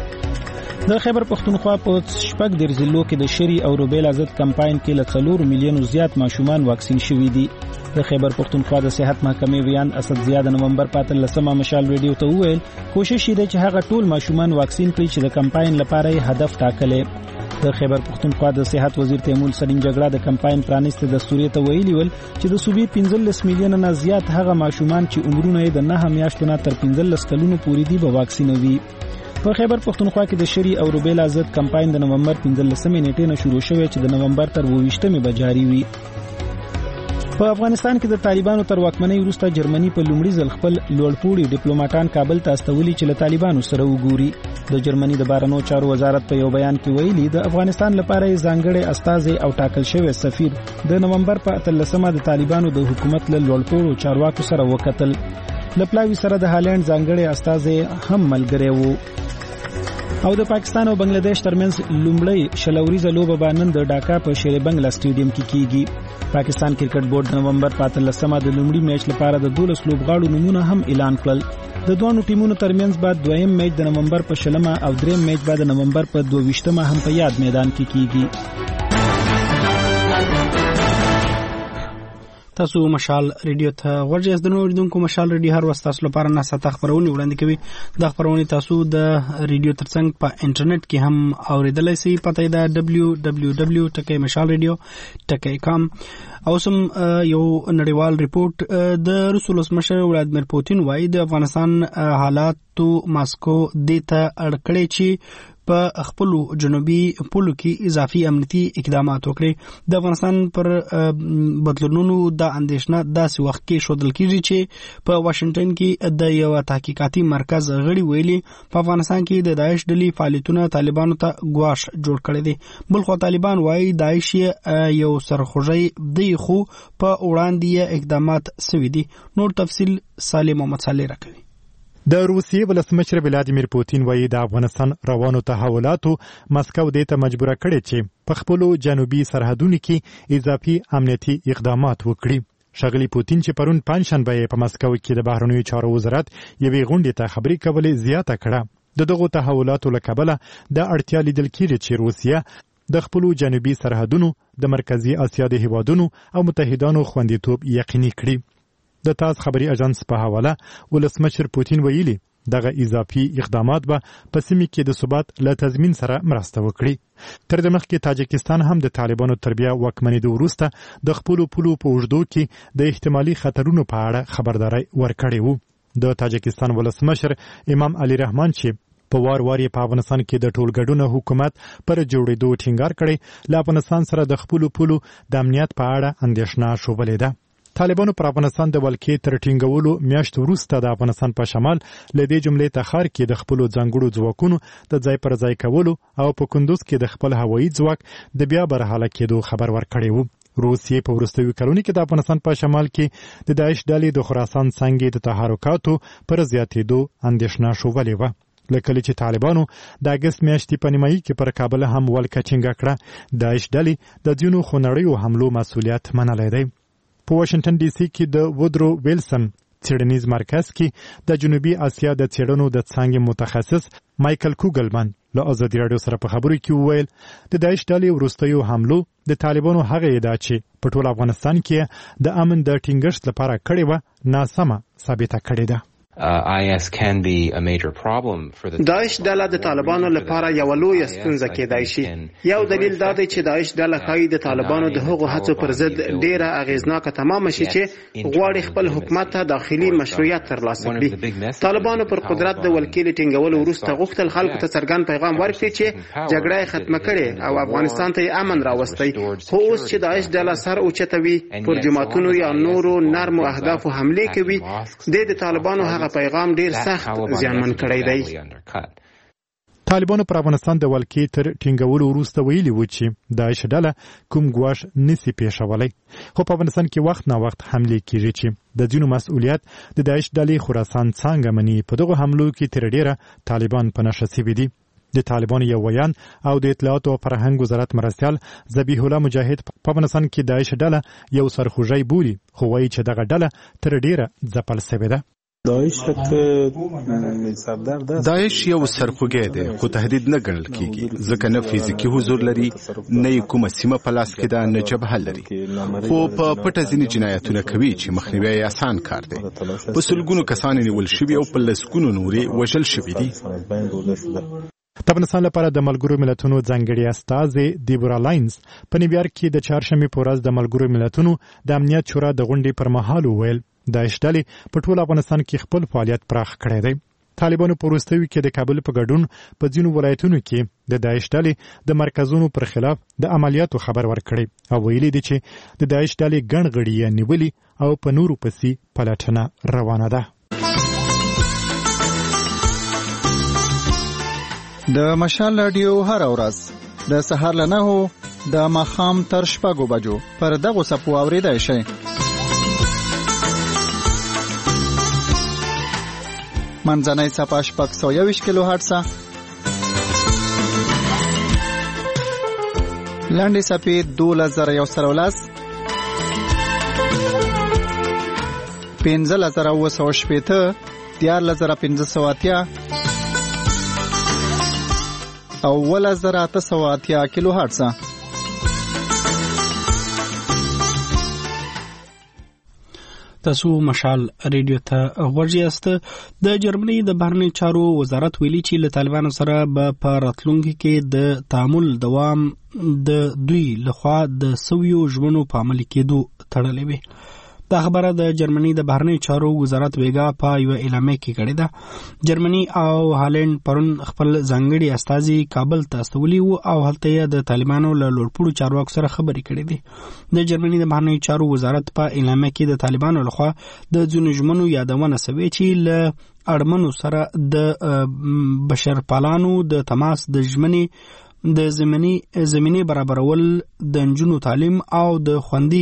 د خیبر پښتونخوا په شپږ د ضلعو کې د شری او روبیلا ضد کمپاین کې له 4 میلیونو زیات ماشومان واکسین شوي دي. د خیبر پښتونخوا د صحت محکمې ویان اسد زیاد د نومبر 15 مشال ریډیو ته ویل کوشش یې چې هغه ټول ماشومان واکسین کړي چې د کمپاین لپاره یې هدف ټاکلې. د خیبر پښتونخوا د صحت وزیر تیمور سلیم جګړه د کمپاین پرانیسته دستوري ته ویلي ول چې د صوبې 15 میلیونه نه زیات هغه ماشومان چې عمرونه یې د 9 میاشتو نه تر 15 کلونو پورې دي به واکسینوي. په خیبر پښتونخوا کې د شری او روبیلا ضد کمپاین د نومبر 15 نیټې نه شروع شوی چې د نومبر تر 28 به جاری وي. په افغانستان کې د طالبانو تر واکمنۍ وروسته جرمني په لومړي ځل خپل لوړپوړي ډیپلوماټان کابل ته استولي چې له طالبانو سره وګوري. د جرمني د بهرنیو چارو وزارت په یو بیان کې ویلي د افغانستان لپاره ځانګړی استازی او ټاکل شوی سفیر د نومبر په 13 د طالبانو د حکومت له لوړپوړو چارواکو سره وکتل. لپلاوي سره د هالند ځانګړی استازی هم ملګری وو. او د پاکستان او بنگلاديش ترمنځ لومړی شلوريزه لوبه باندې د ډاکا په شیر بنگلا سټیډیم کې کیږي. پاکستان کرکټ بورډ د نومبر 15 د لومړي میچ لپاره د 12 لوبغاړو نمونه هم اعلان کړل. د دوه ټیمونو ترمنځ بعد دویم میچ د نومبر په 16 او دریم میچ بعد د نومبر په 22 هم په یاد میدان کې کیږي. تاسو مشال ریډیو ته ورځ د نو اوریدونکو مشال ریډیو هر وخت تاسو لپاره نه ساته خبرونه وړاندې کوي. د خبرونه تاسو د ریډیو ترڅنګ په انټرنیټ کې هم اوریدلای شئ. پته ده www.mashalradio.com. اوسم یو نړیوال ریپورت د روس ولسمشر ولادیمیر پوتین وايي د افغانستان حالات ماسکو دیته اړکړي چې په خپل جنوبي پولو کې اضافي امنیتي اقدامات وکړي. د افغانستان پر بدلونونو د اندېښنه داسې وخت کې شودل کیږي چې په واشنگټن کې د یو تحقیقاتي مرکز غړي ویلي په افغانستان کې د داعش ډلې فعالیتونه طالبانو ته ګواښ جوړ کړی دي. بلخو طالبان وايي داعش یو سرخوږی دی خو په وړاندې اقدامات سوي دي. نور تفصیل سالم محمد صالح راکوي. د روسیې ولسمشر ولادیمیر پوتین وایي د افغانستان روانو تحولاتو مسکو دې ته مجبور کړي چې په خپل جنوبي سرحدونو کې اضافي امنیتي اقدامات وکړي. شغلی پوتین چې پرون پنځشنبه په مسکو کې د بهرنیو چارو وزارت یوې غونډې ته خبري کولې زیاته کړه. دغه تحولاتو له کبله د اړتیا لیدل کېږي چې روسیه د خپل جنوبي سرحدونو د مرکزی اسیا د هیوادونو او متحدانو خوندیتوب یقیني کړي. د تاس خبري اژانس په حواله ولسمشر پوتین ویلي دغه اضافي اقدامات به په سیمه کې د ثبات له تضمین سره مرسته وکړي. تر دې مخکې تاجکستان هم د طالبانو تربیه واکمنېدو وروسته د خپل پولو په اوږدو کې د احتمالي خطرونو په اړه خبرداري ورکړې وو. د تاجکستان ولسمشر امام علي رحمان چې په وار په افغانستان کې د ټولګډونه حکومت پر جوړېدو ټینګار کړي له افغانستان سره د خپل پولو د امنیت په اړه اندېښنه شوبلې ده. طالبانو پر افغانستان د ولکې تر ټینګولو میاشت وروسته د افغانستان په شمال لدې جملې ته خار کې د خپل ځانګړو ځواکونو د ځای پر ځای کولو او په کندوز کې د خپل هوایي ځواک د بیا برحاله کېدو خبر ورکړی وو. روسیې په وروستیو کلونو کې د افغانستان په شمال کې د داعش ډلې د خراسان څنګه د تحرکاتو پر زیاتېدو اندېښنه شوولې وه. لکه چې طالبانو د اگست میاشتې په نیمایي کې پر کابل هم ولکه ټینګه کړه. داعش ډلې د ځینو خونړیو حملو مسؤلیت منلی دی. په واشنگټن ډي سي کې د وودرو ویلسن څېړنیز مرکز کې د جنوبي اسیا د څېړنو د څانګې متخصص مایکل کوګلمن له ازادي راډیو سره په خبرو کې وویل د داعش ډلې وروستیو حملو د طالبانو هغه ادعا چې په ټول افغانستان کې د امن د ټینګښت لپاره کړې وه ناسمه ثابته کړې ده. داعش ډله د طالبانو لپاره یو لوی ستونزه کېدای شي. یو دلیل دا دی چې داعش ډله ښایي د طالبانو د هغو هڅو پر ضد ډیره اغیزناکه تمام شي چې غواړي خپل حکومت ته داخلي مشروعیت ترلاسه کړي. طالبانو پر قدرت د ولکې ټینګولو وروسته غوښتل خلکو ته څرګند پیغام ورکړي چې جګړه یې ختمه کړې او افغانستان ته یې امن راوستی. خو اوس چې داعش ډله سر اوچتوي، پر جماعتونو یا نورو نرمو اهدافو حملې کوي، د طالبانو هغه پیغام ډیر سخت زیانمن کړی دی. طالبانو پر افغانستان د ولکې تر ټینګولو وروسته ویلي و چې داعش ډله کوم ګواښ نسی پیښولی، خو په افغانستان کې وخت نا وخت حملې کیږي چې د ځینو مسؤلیت د داعش ډلې خراسان څانګه مني. په دغه حملو کې تر ډیره طالبان په نښه سوي دي. د طالبانو یو ویان او د اطلاعاتو او فرهنګ وزارت مرستیال ذبیح الله مجاهد په افغانستان کې داعش ډله یو سرخوږی بولي، خو وایي چې دغه ډله تر ډیره ځپل سوې ده. داعش یو سرخوږی دی خو تهدید نه ګڼل کیږي، ځکه نه فزیکي حضور لري، نه کومه سیمه په لاس کې ده، نه جبهه لري، خو په پټه ځینې جنایتونه کوي چې مخنیوی یې اسان کار دی. په سلګونو کسان نیول شوي او په لسګونو نورې وژل شوي دي. د افغانستان لپاره د ملګرو ملتونو ځانګړي استازي دیبورا لاینز په نیویارک کې د چهارشنبې په ورځ د ملګرو ملتونو د امنیت شورا د غونډې پر مهال وویل داعش ډلې په ټول افغانستان کې خپل فعالیت پراخ کړی دی. طالبانو په وروستیو کې د کابل په ګډون په ځینو ولایتونو کې د داعش ډلې د مرکزونو پر خلاف د عملیاتو خبر ورکړی او ویلي دي چې د داعش ډلې ګڼ غړي یې نیولي او په نورو پسې پلټنه روانه ده. د مشال رادیو هر ورځ د سهار له 9 د ماښام تر 6 بجو پر دغه صفو اوریدای شئ. منځنۍ صفحه 621 کیلو هرتز، لاندې صفحه 2110، 15980، 14580 او 1880 کیلو هرتز. تاسو مشال ریډیو ته غوږ یاست. د جرمني د بهرنی چارو وزارت ویلي چې له طالبانو سره په راتلونکي کې د تعامل دوام د دوی لخوا د سویو ژمنو په عملي کېدو تړلې وي. دا خبره د جرمني د بهرنی چارو وزارت ویګا په یو اعلامیه کې کړې ده. جرمني او هالند پرون خپل ځانګړي استازي کابل ته استولي وو او هلته یې د طالبانو له لوړپوړو چارواکو سره خبرې کړې دي. د جرمني د بهرنی چارو وزارت په اعلامیه کې د طالبانو لخوا د ځینو ژمنو یادونه شوې چې له اړمنو سره د بشرپالانو د تماس د ژمنې د زمینی برابرول، د نجونو تعلیم او د خوندي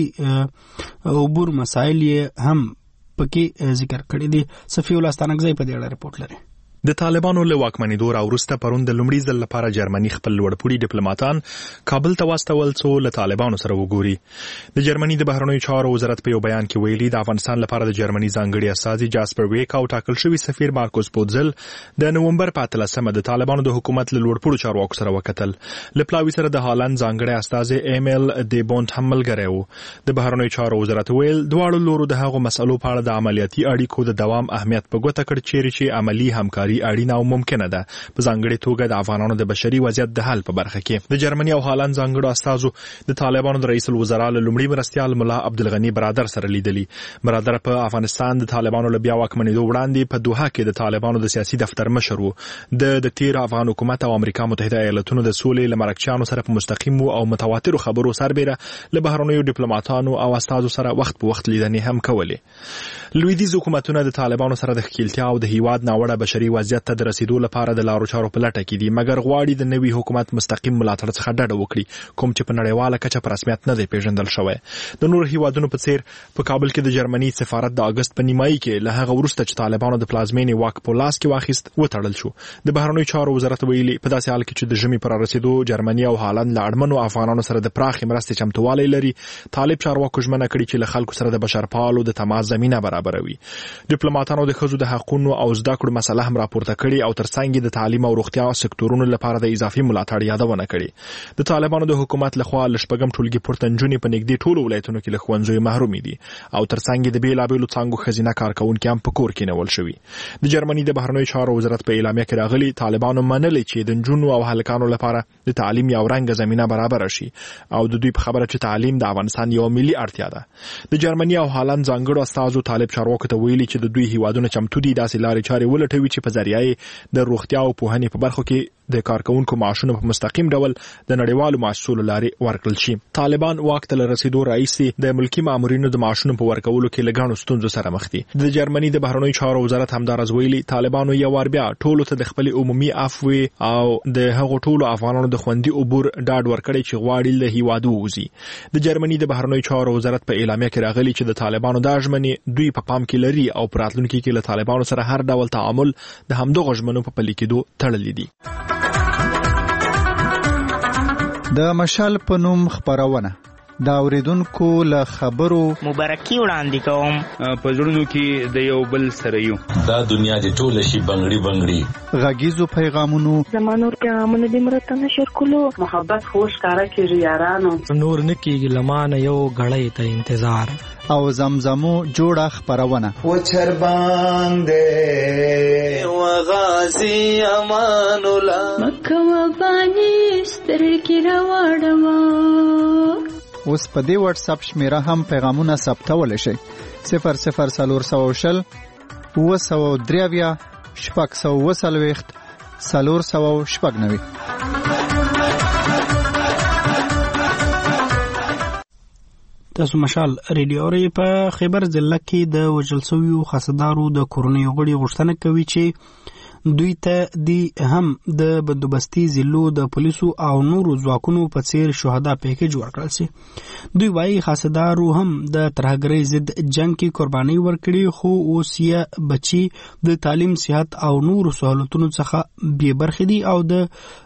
عبور مسایل هم پکې ذکر کړی دي. صفی الله ستانکزی په دې اړه رپورټ لري. د طالبانو له واکمنېدو راوروسته پرون د لومړي ځل لپاره جرمني خپل لوړپوړي ډیپلوماټان کابل ته واستول څو له طالبانو سره وګوري. د جرمني د بهرنیو چارو وزارت په یو بیان کې ویلي د افغانستان لپاره د جرمني ځانګړي استازي جاسپر ویک او ټاکل شوی سفیر مارکوس پوتزل د نومبر په 13مه د طالبانو د حکومت له لوړپوړو چارواکو سره وکتل. له پلاوي سره د هالند ځانګړي استازي ایمیل دی بونت هم ملګری وو. د بهرنیو چارو وزارت ویل دواړو لورو د هغو مسلو په اړه د عملیاتي اړیکو د دوام اهمیت په ګوته کړ چې عملی همکاري اړینه او ممکنه ده، په ځانګړي توګه د افغانانو د بشري وضعیت د حل په برخه کې. د جرمني او هالند ځانګړو استازو د طالبانو د رئیس الوزرا له لومړي مرستیال ملا عبدالغني برادر سره لیدلي. برادر په افغانستان د طالبانو له بیا واکمنېدو وړاندې په دوحه کې د طالبانو د سیاسي دفتر مشر وو. د تیر افغان حکومت او امریکا متحده ایالاتونو د سولې له مرکچیانو سره په مستقیمو او متواترو خبرو سربېره له بهرنیو ډیپلوماټانو او استازو سره وخت په وخت لیدنې هم کولې. لویدیځ حکومتونه د طالبانو سره د ښکیلتیا او د هیواد ناوړه بشري وضعیت ته د رسیدو لپاره د لارو چارو په لټه کې دي، مګر غواړي د نوي حکومت مستقیم ملاتړ څخه ډډه وکړي، کوم چې په نړیواله کچه په رسمیت نه دی پیژندل شوی. د نورو هیوادونو په څیر په کابل کې د جرمني سفارت د اگست په نیمایي کې له هغه وروسته چې طالبانو د پلازمینې واک په لاس کې واخیست وتړل شو. د بهرنیو چارو وزارت ویلي په داسې حال کې چې د ژمي پر رسیدو جرمني او هالند له اړمنو افغانانو سره د پراخې مرستې چمتووالی لري، طالب چارواکو ژمنه کړې چې له خلکو سره د بشرپالو د تماس زمینه برابروي. ډیپلوماټانو د ښځو د حقوقو او زده کړو مسله هم راپورته کړي او ترڅنګ د تعلیم او روغتیا سکتورونو لپاره د اضافي ملاتړ یادونه کړي. د طالبانو د حکومت لخوا لشپږم ټولګي پورته نجونې په نږدې ټولو ولایتونو کې له ښوونځیو محرومې دي او ترڅنګ د بیلابیلو څانګو ښځینه کارکوونکي هم په کور کې نیول شوي. د جرمني د بهرنیو چارو وزارت په اعلامیه کې راغلي طالبانو منلي چې د نجونو او هلکانو لپاره د تعلیم یو رنګه زمینه برابر شي او د دوی په خبره چې تعلیم د افغانستان یو ملي اړتیا ده. د جرمني او هالند ځانګړو استازو طالب چارواکو ته ویلي چې د دوی هیوادونه چمتو دي داسې لارې چارې ولټوي چې په ذریعه د روغتیا او پوهنې په برخو کې د کارکونکو معاشونه په مستقیم ډول د نړیوالو مؤسسو لارې ورکړل شي. طالبان واک ته رسیدو راځي د ملکی مامورینو د معاشونو په ورکولو کې لګانو ستونزو سره مخ دي. د جرمني د بهرنیو چارو وزارت همدارز ویلي طالبانو یو ور بیا ټولو ته د خپل عمومي عفو او د هغو ټولو افغانانو د خوندي عبور ډاډ ورکړي چې غواړي له هیوادو ووزي. د جرمني د بهرنیو چارو وزارت په اعلامیه کې راغلي چې د طالبانو د ژمنې دوی په پام کې لري او په راتلونکي کې له طالبانو سره هر ډول تعامل د همدغه ژمنو په پلي کېدو تړلي دي. د مشال په نوم خبرونه دا اوریدونکو له خبرو مبارکي وړاندې کوم په زړونو کې د یو بل سره یو دا دنیا د ټوله شي بنگړي بنگړي غږیزو پیغامونو زمانور پیغامونه د مرته نشر کولو محبت خوش کارا کې یارانو نور نکیږي لمانه یو غړې ته انتظار او زمزمو جوړه خبرونه و چر باندې و غازی امان الله مکه و باندې سترګې راوړم. اوس په دې واتس اپ شمیره هم پیغامونه ثبتول شي 0040 203 شپږ 490. تاسو مشال ریډیو اوري. په خیبر ضلع کې د وژل شویو خاصدارو د کورنۍ غړي غوښتنه کوي چې دوی ته دی هم د بندوبستي ضلعو د پولیسو او نورو ځواکونو په څیر شهدا پیکیج ورکړل شي. دوی وايي خاصدارو هم د ترهګرۍ ضد جنگ کې قرباني ورکړي خو اوس یې بچي د تعلیم صحت او نورو سہولتونو څخه بې برخې دي او د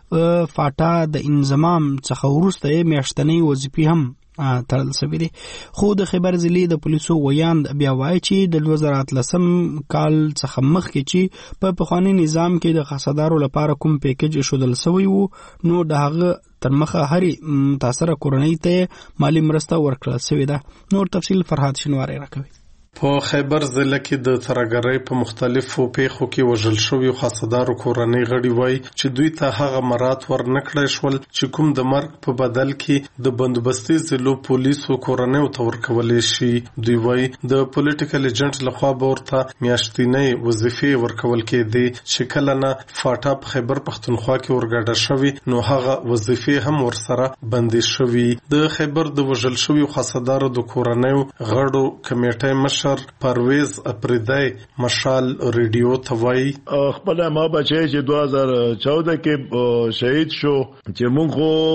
فاټا د انضمام څخه وروسته میاشتنۍ وظیفې هم تړل شوی دی. خو د خیبر ضلع د پولیسو ویاند بیا وایي چې د 2013 کال څخه مخکې چې په پخوانی نظام کې د خاصدارو لپاره کوم پیکیج ایښودل شوی وو نو د هغه تر مخه هرې متاثره کورنۍ ته مالی مرسته ورکړل شوې ده. نور تفصیل فرهاد شینواری راکوي. په خیبر ضلع کې د ترهګرۍ په مختلفو پیښو کې وژل شوي خاصدارو کورنۍ غړي وایي چې دوی ته هغه مرات ورنکړای شول چې کوم د مرګ په بدل کې د بندوبستي ضلعو پولیسو کورنۍ ته ورکولې شي. دوی وایي د پولیټیکل ایجنټ لخوا به ورته میاشتنۍ وظیفې ورکول کېدې چې کله نه فاټا په خیبر پښتونخوا کې ورګډه شوي نو هغه وظیفې هم ورسره بندي شوي. د خیبر د وژل شوي خاصدارو د کورنۍ غړو کمیټې مشر پرویز اپریدای مشال ریډیو ته وایي خپل ما بچی چې 2014 کې شهید شو چې موږ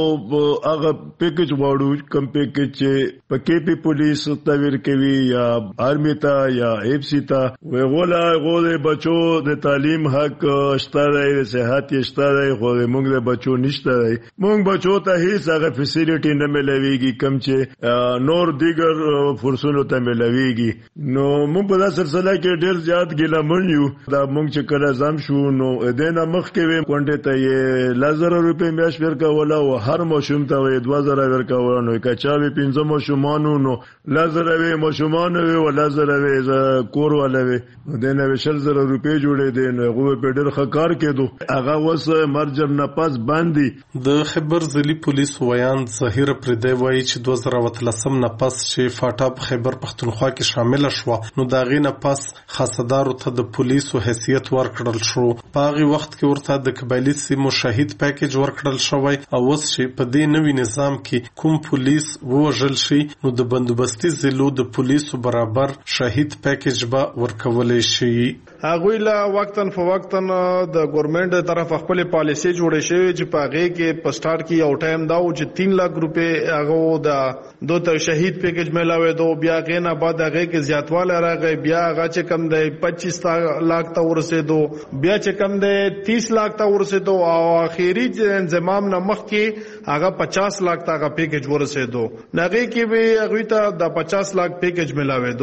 هغه پیکیج واړو کم پیکیج چې پکې په پولیس تاویر کوي یا آرمی ته یا ایف سی ته وغوله بچو د تعلیم حق شته دی د صحت شته دی خو موږ د بچو نشته دی موږ بچو ته هیڅ هغه فیسیلیټي نه ملويږي کم چې نور دیگر فرصتونو ته ملويږي. نو موږ په داسې سلسله کې ډېر زیات ګیلمن یو دا موږ چې کله ځم شو نو دینه مخ کې ویم کونډه ته یې 1000 روپے میاش ورکوله او هر ماشوم ته 2000 ورکوله نو کچاوي 15 ماشومانو نو 1000 ماشومان او 1000 کور ولوي دینه 2000 روپے جوړې دي نو هغه په ډېر خکار کېدو هغه وس مرجر نه پاس باندې. د خیبر ضلع پولیس ویاند ظهیر پردی وایي چې 2013 نه پس چې فاټا په خیبر پښتونخوا کې شامل شو نو دا غینه پس خاصدارو ته د پولیسو حیثیت ورکړل شو. په هغه وخت کې ورته د قبایلی سیمو شهید پیکیج ورکړل شوی او اوس چې په دې نوي نظام کې کوم پولیس وژل شي نو د بندوبستي ضلعو د پولیسو برابر شهید پیکیج به ورکولې شي. هغه لا وختن فوقتن د ګورنمنت طرف خپل پالیسي جوړې شوی چې په هغه کې په سٹارټ کې یو ټایم دا و چې 3 لک روپے هغه د دوه شهید پیکیج ملاوي دو بیا غینه بعد هغه کې زیاتواله راغی بیا هغه چې کم دی 25 لک ته ورسېدو بیا چې کم دی 30 لک ته ورسېدو او اخیری انضمام نه مخ کې هغه 50 لک ته هغه پیکیج ورسېدو نغې کې به هغه ته د 50 لک پیکیج ملاوي دو.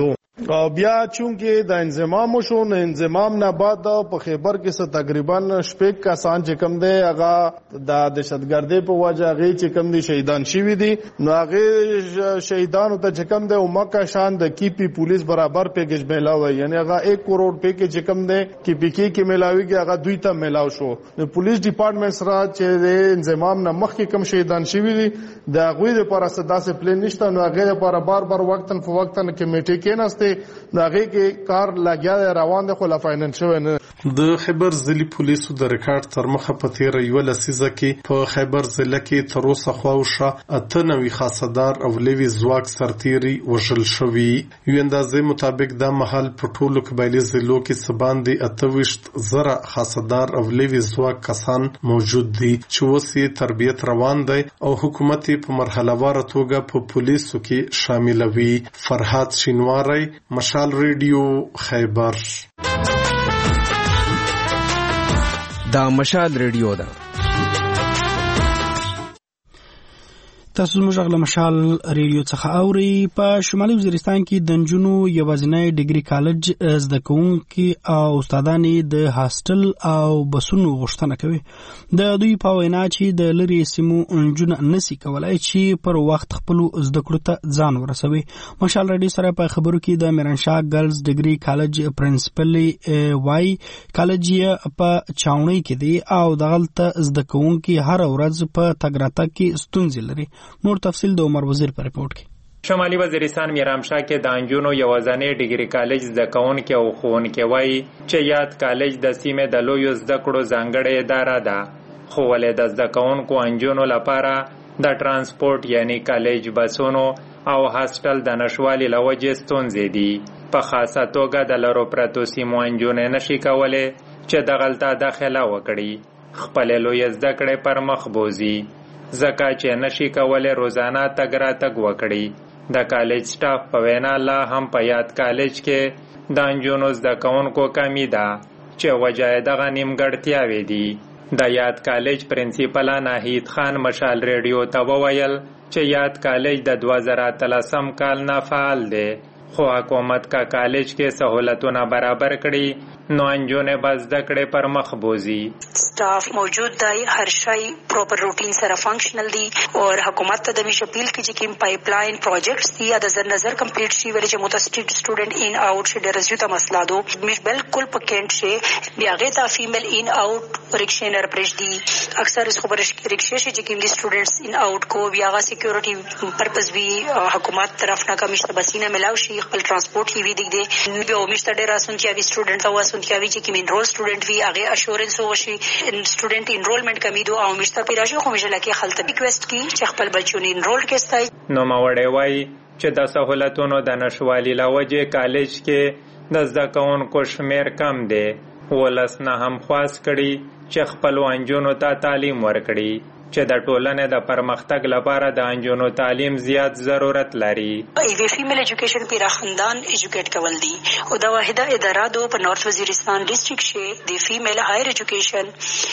بیا چونکه د انضمام شو نه انضمام نه بعد په خیبر کې تقریبا شپږ کسان چې کم دی هغه د دهشتګردۍ په وجه هغه چې کم دي شهیدان شوي دي نو هغه شهیدانو ته چې کم دی او مکه شان د کی پی پولیس برابر پیکیج ملاوي یعنی هغه 1 کروڑ پیکیج چې کم دی کی پی کې ملاويږي هغه دوی ته ملاو شو نو پولیس ډپارټمنټ سره چې د انضمام نه مخکې کم شهیدان شوي دي د هغوی لپاره ستاسو پلان نشته نو هغه لپاره بار وقتن فوقتن کمیټې کې نسته داغه کې کار لګیا روان دي خو لا فاینانشل نه د خیبر ضلع پولیسو د ریکارډ تر مخه په تیر یو لسیزه کې په خیبر ضلع کې تر اوسه خواوشه 98 خاصدار او لوی ځواک سرتیري وژل شوي یو اندازې مطابق د محل په ټولو قبایلی ضلعو کې سباندې 28 زره خاصدار او لوی ځواک کسان موجود دي چې اوس تربیت روان دی او حکومت په مرحله وار توګه په پولیسو کې شاملوي. فرحات شینواری، مشال ریډیو، خیبر. دا مشال ریډیو ده. تاسو زموږ غږ له مشال ریډیو څخه اورئ. په شمالي وزیرستان کې د نجونو یوازینی ډیګري کالج زده کوونکي او استادانې د هاسټل او بسونو غوښتنه کوي. د دوی په وینا چې د لرې سیمو نجونه نشي کولای چې پر وخت خپل زده کړو ته ځان ورسوي. مشال ریډیو سره په خبرو کې د میرانشاه ګرلز ډیګري کالج پرنسپل وای کالج په چاونۍ کې دی او دغلته زده کوونکي هر ورځ په تګ راتګ کې ستونزې لري. نور تفصیل د عمر وزیر پر رپورټ کې. شمالي وزیرستان میرامشاه کې د انجونو یوازینی ډیګري کالج زده کوونکي او ښوونکي وایي چې یاد کالج د سیمې د لویو زده کړو ځانګړې اداره ده خو ولې د زده کوونکو انجونو لپاره د ترانسپورت یعنی کالج بسونو او هاسټل د نشوالي له وجې ستونزې دي. په خاصه توګه د لرو پرتو سیمو انجونې نشي کولی چې دغلته داخله وکړي خپلې لویې زده کړې پر مخ بوځي ځکه چې نشي کولی روزانه تګ راتګ وکړي. د کالج سټاف په وینا لا هم په یاد کالج کې د انجونو زده کوونکو کمی ده چې وجه یې دغه نیمګړتیاوې دي. د یاد کالج پرنسپل ناهید خان مشال ریډیو ته وویل چې یاد کالج د 2013 کال نه فعال دی خو حکومت کا کالج کې سہولتونه برابر کړي نو انجونې بس زده کړې پر مخ بوزي. سٹاف موجود دی هر شی پراپر روټین سره فنکشنل دی او حکومت ته د میش اپیل کی چې کوم پایپ لاین پروجیکټس دی یا د نظر کمپلیټ شي ولې چې متوسط سټوډنټ ان اوټ شي ډیرزیو ته مسله دو میش بالکل پکینټ شي بیاغه تا فیمیل ان اوټ ریکشنر پرش دی اکثر اس خبر ریکشه شي چې کوم دي سټوډنټس ان اوټ کو بیاغه سکیورټي پرپز وی حکومت طرف نه کمیش بسینه ملاو شي خپل ترانسپورت هی وی دیګ دی بیا میشته ډیر اسونتیا وی سټوډنټ او اسونتیا وی چې کوم انرول سټوډنټ وی هغه اشورنس وشي سټوډنټ انرولمنت کمی دو او میشته پیراشي خو مجله کې خلک ریکوست کی چې خپل بچونه انرول کړي. نو ماوړې وای چې د سہولتونو د نشوالي لوجه کالج کې د زده کوونکو شمیر کم دی ولس نه هم خواست کړي چې خپل انجونو ته تعلیم ورکړي چې د ټولنې د پرمختګ لپاره د انجونو تعلیم زیات ضرورت لري. ایوی فیمیل ایجوکیشن پیرا خاندان ایجوکیټ کول دي او دا واحده اداره دو په نارث وزیرستان ډیسټریکټ شه د فیمیل هایر ایجوکیشن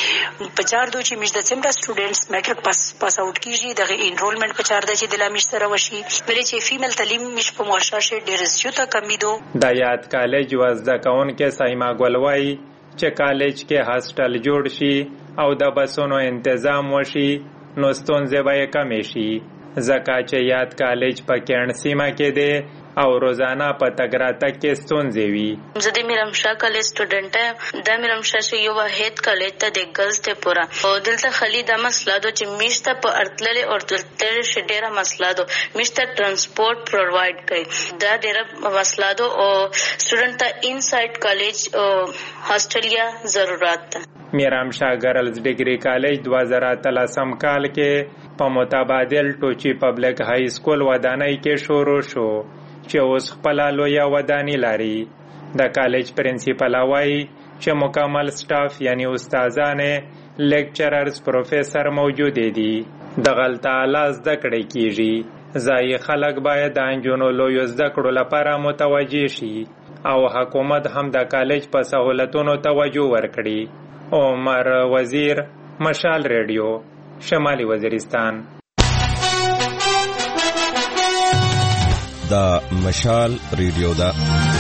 50 دو چې مش د سیمټا سټوډنټس میټریک پاس اوټ کیږي د انرولمنت 50 د چې د لامش سره وشي ولې چې فیمیل تعلیم مش په معاشره شه ډیر زیاته کمی دو. د یاد کالج وزده کونکو سایما ګولوي چې کالج کې هاسټل جوړ شي او د بسونو تنظیم وشي نو ستونزې به کمې شي ځکه چې یاد کالج په کیڼ سیمه کې دی او روزانه په تګ راتګ کې ستونزې وي. زه د میرامشاه کالج سټوډنټ یم. د میرامشاه شو یو واحد کالج ته د ګرلز ته پورا او دلته خلی د مسله دو چې میشته په ارتلل او دلته شډیره مسله دو میشته ترانسپورت پرووایډ کوي دا ډیره مسله دو او سټوډنټ ته انسایډ کالج هاسټل یا ضرورت ده. میرامشاه ګرلز ډیګري کالج 2013 کال کې په متبادل ټوچی پبلک های سکول ودانۍ کې شروع شو چې اوس خپل لویه ودانۍ لري. د کالج پرنسپل وایي چې مکمل سټاف یعنی استادانې لیکچررز پروفیسور موجود دي. د غلطه اعلی زده کړې کیږي ځای خلک باید د انجونو لویو زده کړو لپاره متوجه شي او حکومت هم د کالج په سہولتونو توجه ورکړي. عمر وزیر، مشال ریډیو، شمالي وزیرستان. دا مشال ریډیو دا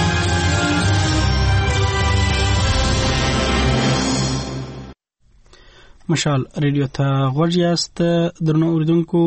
مشال ریډیو ته غوږ یاست. درنو اوریدونکو،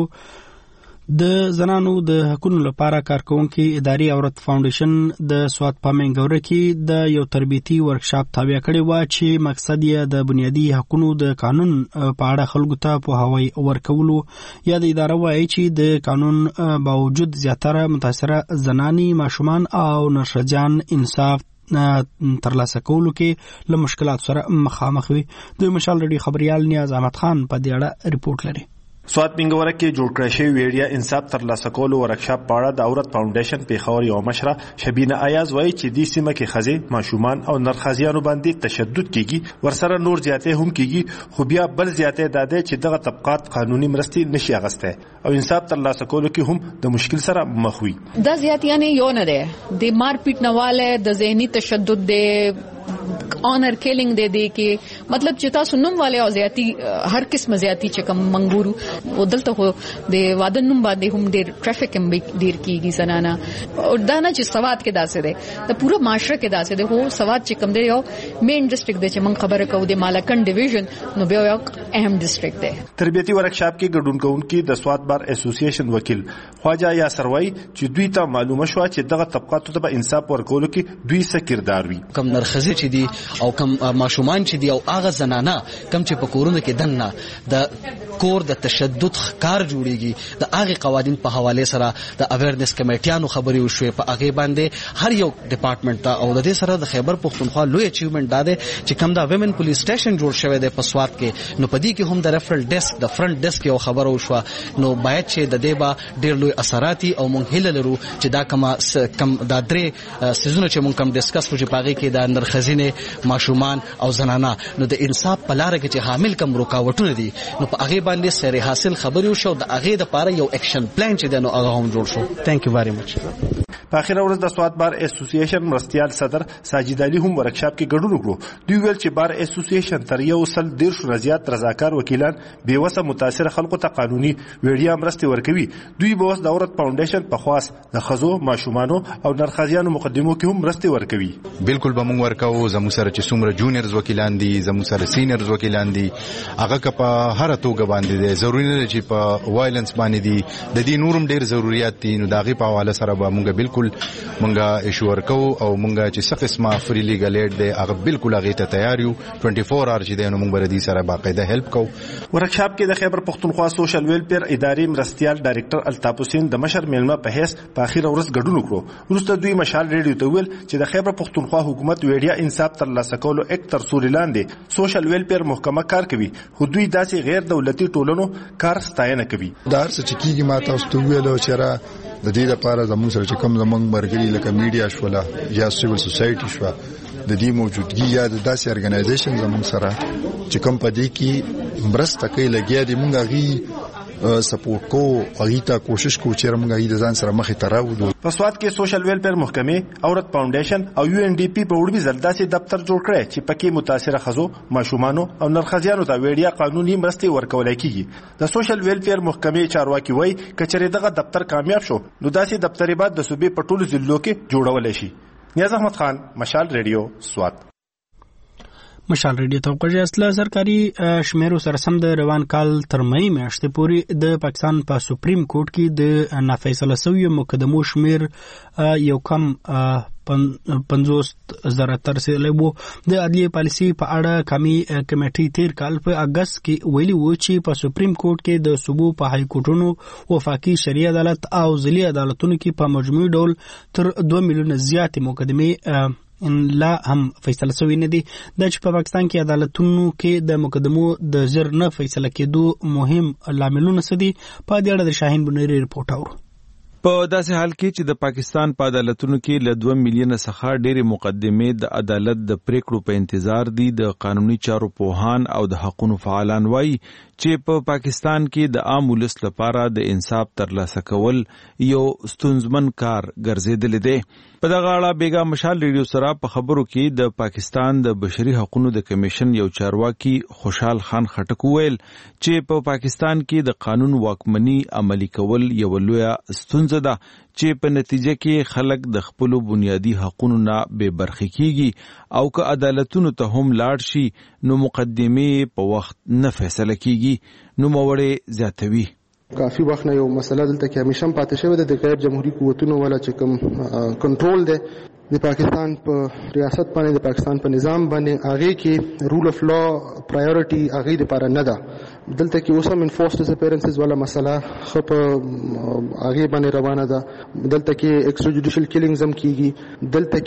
د زنانو د حقوقو لپاره کارکونکي اداري عورت فاونډیشن د سوات په منګوره کې د یو تربیتی ورکشاپ تابع کړی و چې مقصد یې د بنیادی حقوقو د قانون په اړه خلکو ته پوهاوی ورکولو. یا د اداره وایي چې د قانون باوجود زیاتره متاثره زنانی، ماشومان او نرښځیان انصاف ترلاسه کولو کې له مشکلات سره مخامخ وي. د مشال ریډیو خبريال نیاز احمد خان په دې اړه ریپورت لري. سوات منګوره کې جوړ کړی شوی ویډیا انصاف ترلاسه کولو ورکشاپ په اړه د عورت فاونډیشن پیښور یو مشره شبینه ایاز وایي چې دې سیمه کې ښځې، ماشومان او نرښځیانو باندې تشدد کیږي، ورسره نور زیاتې هم کیږي، خو بیا بل زیاتې دا دی چې دغه طبقات قانوني مرستې نشي اغسته او انصاف ترلاسه کولو کې هم د مشکل سره مخ وي. دا زیاتیانه یو نه ده، د مارپیټ نواله، د ذهني تشدد ده، آنر کیلینګ دی کې مطلب چې تاسو نوم والے او زیاتی هر قسم زیاتی چې کوم منګورو ودلته خو د واده نوم باندې هم ډیر ټریفیک هم ډیر کیږي زنانه. او دا نه چې سواد کې داسې ده، د پوره معاشره کې داسې ده. هو سواد چې کوم دی یو مین ډیسټریکټ دی چې من خبره کوو د مالکن ډیویژن نو بیا یو اهم ډیسټریکټ دی. تربیتی ورکشاپ کې ګډون کوونکي د سواد بار اسوسییشن وکیل خواجه یاسر وایي چې دوی ته معلومه شو چې دغه طبقاتو ته انصاف ورکولو کې دوی څه کردار وي. کم نرخصي چې دي او کم ماشومان چې دی او هغه زنانه کم چې په کورونو کې دنه د کور د تشدد ښکار جوړیږي، د هغه قوانین په حواله سره د اویرنس کمیټیانو خبري وشوي په هغه باندې هر یو ډپارټمنټ ته. او د دې سره د خیبر پختونخوا لوی اچیومنت دا دی چې کم دا ویمن پولیس سټیشن جوړ شوی دی په سوات کې، نو په دې کې هم د ریفرل ډیسک د فرنٹ ډیسک یو خبره وشوه. نو باید چې د دې با ډیر لوی اثرات او مونږ هیله لرو چې دا کم دا درې سيزونه چې مونږ کم ډیسکس وکړو په هغه کې د نرخزینه، ماشومان او زنانه، نو د انصاف په لار کې چې حامل کم رکاوټونه دي نو په هغه باندې سره حاصل خبري وشو، د هغه د لپاره یو اکشن پلان چې د نو هغه هم جوړ شو. ثانک یو ویری مچ. په اخر ورځ د سوات بار اسوسییشن مرستيال صدر ساجد علي هم ورکشاپ کې ګډون وکړو. دوی ویل چې بار اسوسییشن تر یو سل 150 زیات رضاکار وکیلان بیوسه متاثر خلکو ته قانوني ویډیا مرستې ورکوي. دوی به اوس د عورت فاونډیشن په خواس د خزو، ماشومانو او نرخزیانو مقدمو کې هم مرستې ورکوي. بالکل به موږ ورکو. زموږ سره چې څومره جونیرز وکیلان دي، زموږ سره سینیرز وکیلان دي، هغه که په هر توګه باندې دي، ضروري نه چې په وایلنس باندې دي، د دې نورم ډیر ضرورت دي. نو داغه په حواله سره به موږ بالکل موږ ایشور کو او موږ چې څه قسمه فری لیګل ایډ دی هغه بالکل هغه ته تیار یو 24 اور چې دی نو موږ بر دي سره باقاعده هیلپ کو. ورکشاپ کې د خیبر پختونخوا سوشل ویلفیر اداري مرستيال ډایریکټر الطاف حسین د مشر میلمه په هیڅ په اخیر ورځ ګډون وکړو. وروسته دوی مشال ریډیو ته ویل چې د خیبر پختونخوا حکومت ویډیا انصاف ترلاسه کولو اکټ تر سوري لاندې سوشل ویلفیر محکمه کار کوي، خو دوی داسې غیر دولتي ټولنو کار ستاینه کوي. دا څه چې کیږي ما تاسو ته ویلو چې را د دې لپاره زموږ سره چې کوم زموږ مرګري لکه میډیا شولا یا سیویل سوسایټي شو د دې موجودګي یا د داسې ارګنایزیشن زموږ سره چې کوم په دې کې مرسته کوي لګیا دي موږ غي سپورټ کو اغیتا کوشش کو چې موږ غي د ځان سره مخې ته راوړو. په سوات کې سوشل ویلفیر محکمه، عورت فاونډیشن او یو ان ډي پی په وړاندې زلداسي دفتر جوړ کړی چې پکې متاثره خزو، ماشومانو او نرخزیانو ته ویډیا قانوني مرستې ورکول کیږي. د سوشل ویلفیر محکمه چارواکي وایي کچره دغه دفتر کامیاب شو نو داسې دفترې بعد د صوبې په ټولو ضلعو کې جوړول شي. نیاز احمد خان، مشال ریډیو، سوات. مشال ریډیو ته وګورئ. اصله سرکاري شمیرو سره سم د روان کال تر مې میاشتې پورې د پاکستان په سپریم کورټ کې د نافیصله شویو مقدمو شمیر یو کم 50,000 تر رسیدلی وو. د عدلیې پالیسي په اړه قومي کمیټې تیر کال په اګست کې ویلي وو چې په سپریم کورټ کې د صوبو په های کورټونو، وفاقي شرعي عدالت او ضلعي عدالتونو کې په مجموعي ډول تر 2 میلیونه زیاتې مقدمې لا هم فیصله شوی نه دي. د چې په پاکستان کې عدالتونو کې د مقدمو د زر نه فیصله کېدو مهم لاملونه څه دي؟ په دې اړه د شاهین بنيري رپورټ اورو. په داسې حال کې چې د پاکستان په عدالتونو کې له 2 میلیونه څخه ډېرې مقدمې د عدالت د پریکړو په انتظار دي، د قانوني چارو پوهان او د حقوقو فعالان وایي چې په پاکستان کې د عام ولس لپاره د انصاف ترلاسه کول یو ستونزمن کار ګرځېدلی دی. په دغه اړه بیګا مشال ریډیو سره په خبرو کې د پاکستان د بشري حقوقو د کمیشن یو چارواکي خوشحال خان خټک ویل چې په پاکستان کې د قانون واکمني عملي کول یو لوی ستونزه ستونزه ده چې په نتیجه کې خلک د خپل بنیادی حقوقو نه بې برخې کیږي او که عدالتونو ته هم لاړ شي نو مقدمه په وخت نه فیصله کیږي. نو موړې زیاتوي کافی وخت نه یو مسله دلته کې همیشه پاتې شوی د غیر جمهوریت قوتونو ولا چې کوم کنټرول ده د پاکستان په ریاست باندې د پاکستان په نظام باندې هغه کې رول اف لا پرایورټي هغه لپاره نه ده. دلته کې اوس هم انفورسډ ډیسپیرنسز ولا مسله خو په هغه باندې روانه ده. دلته کې ایکسترا جوډیشل کیلینګز هم کیږي. دلته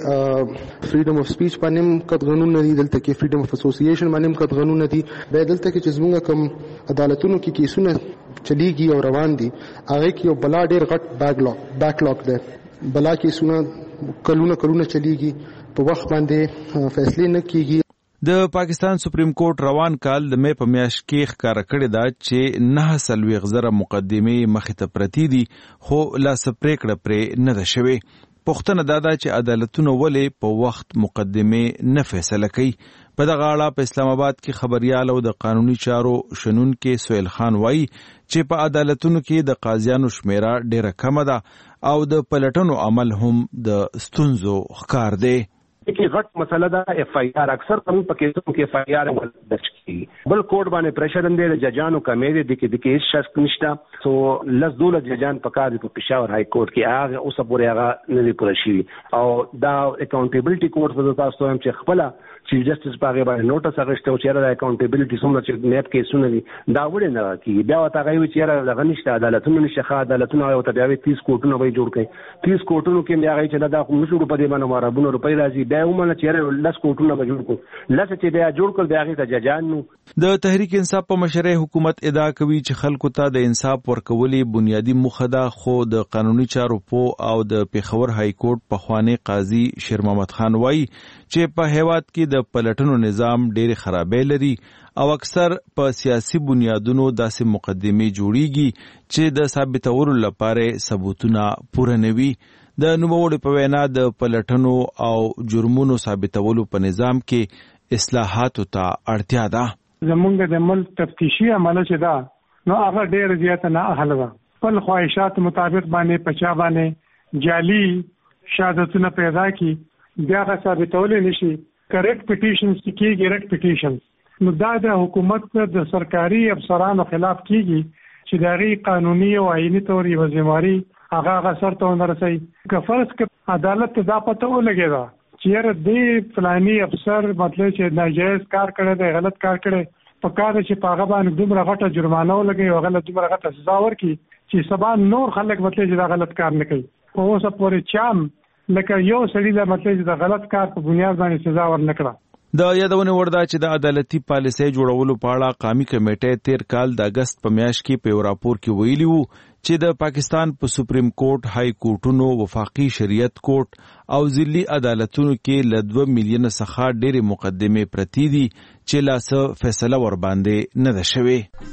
کې فریډم اف سپیچ باندې کټ قانون نه دي. دلته کې فریډم اف اسوسییشن باندې کټ قانون نه دي. دلته کې چې زموږ کوم عدالتونو کې کیسونه چلیږي او روان دي هغه کې یو بلا ډیر غټ بیکلاګ ده. بلا کیسونه کلونه چلیږي په وخت باندې فیصله نه کیږي. د پاکستان سپریم کورټ روان کال د مې په میاشت کې ښکاره کړی دا چې 9,000 مقدمې مخې ته پرتې دي خو لا څه پریکړه پرې نه ده شوې. پوښتنه دا ده چې عدالتونه ولې په وخت مقدمې نه فیصله کوي. په دغه اړه په اسلام آباد کې خبريال او د قانوني چارو شنونکي سهیل خان وایي چې په عدالتونو کې د قاضیانو شمیره ډیره کمه ده او د پلټنو عمل هم د ستونزو ښکار دی. کې غټ مسله ده اف آی آر اکثر قانون په کیسونو کې اف آی آر درج کیږي بل کوډ باندې پریشر اندې د ججانو کمې دي کې هیڅ شک نشته. سو لس دوله ججان په کار په پېښور های کورټ کې هغه اوس پورې هغه نه دی پوره شوی او دا اکاونټیبلټي کورټ په تاسو هم چې خپل چیف جسټس په هغه باندې نوټس اغشته او چې د اکاونټیبلټي څومره چې نیټ کیسونه دي دا وړي نه کیږي. بیا وتا غوي چې دغه نشته عدالتونو نشه عدالتونو او ته بیا 30 کوټونو به جوړ کړي 30 کوټونو کې بیا غوي چې دا خو نشو په دې باندې مرابونو روپۍ راځي بیا ومنه چې لس کوټونه به جوړ کړو لس چې بیا جوړ کړ بیا غي ته ججانو. د تحریک انصاف په مشرۍ حکومت ادعا کوي چې خلکو ته د انصاف ورکولې بنیادی موخه ده خو د قانوني چارو په او د پیښور های کورټ په خوانی قاضي شیر محمد خان وایي چې په هیواد کې د پلټنو نظام ډېر خرابې لري او اکثر په سیاسي بنیادونو داسې مقدمې جوړیږي چې د ثابتولو لپاره ثبوتونه پوره نه وي. د نوموړي په وینا د پلټنو او جرمونو ثابتولو په نظام کې اصلاحاتو ته اړتیا ده. زمونږ د ملک تفتیشي عمل چې دا نو هغه ډېر زیات نه اهل ده. خپل خواهشات مطابق باندې پچا باندې جعلي شهادتونه پیدا کی بیا هغه ثابتول نشي. کریکټ پټیشنز کیږي ریکټ پټیشن نو دا د حکومت د سرکاري افسرانو خلاف کیږي چې دغه قانوني او آئینی تور یو ذمہواری هغه سر ته ورسي. که فرض ک عدالت دا پته ولګي دا چې دې فلاني افسر مطلب چې ناجایز کار کړی دی غلط کار کړی په کار چې پاغه باندې دومره غټه جرمانه ولګي او غلط دومره غټه سزا ورکړي چې سبا نور خلک مطلب چې دا غلط کار نه کوي. په اوسه پورې چام لکه یو سړي دا مطلب چې دا غلط کار په بنیاد باندې سزا ورنکړه. د یادونه وردا چې د عدالتي پالیسۍ جوړولو په اړه قومي کمیټه 13 کال د اگست په میاشت کې په راپور کې ویلي وو چې د پاکستان په سپریم کورټ های کورټونو وفاقي شریعت کورټ او ضلعي عدالتونو کې ل 2 میلیون څخه ډېرې مقدمې پرتې دي چې لا څه فیصله ور باندې نه ده شوې.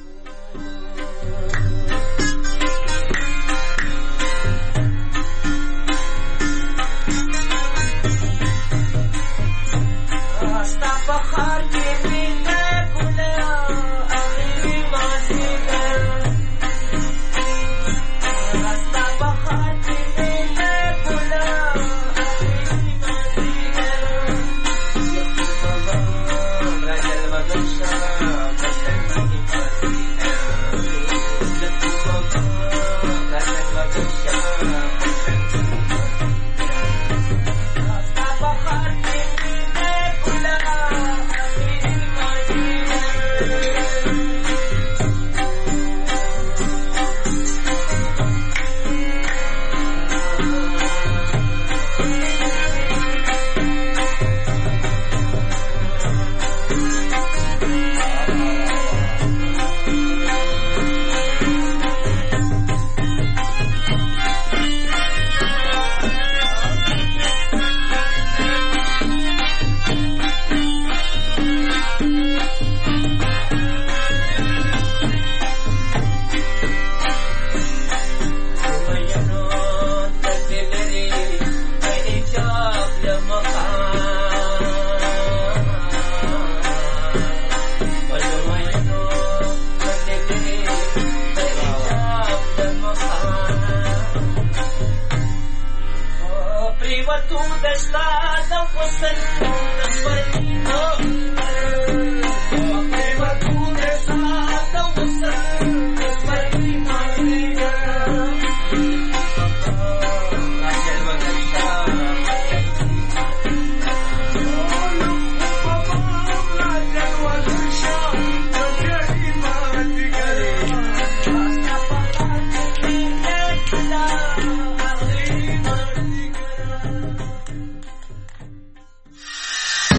Despertito.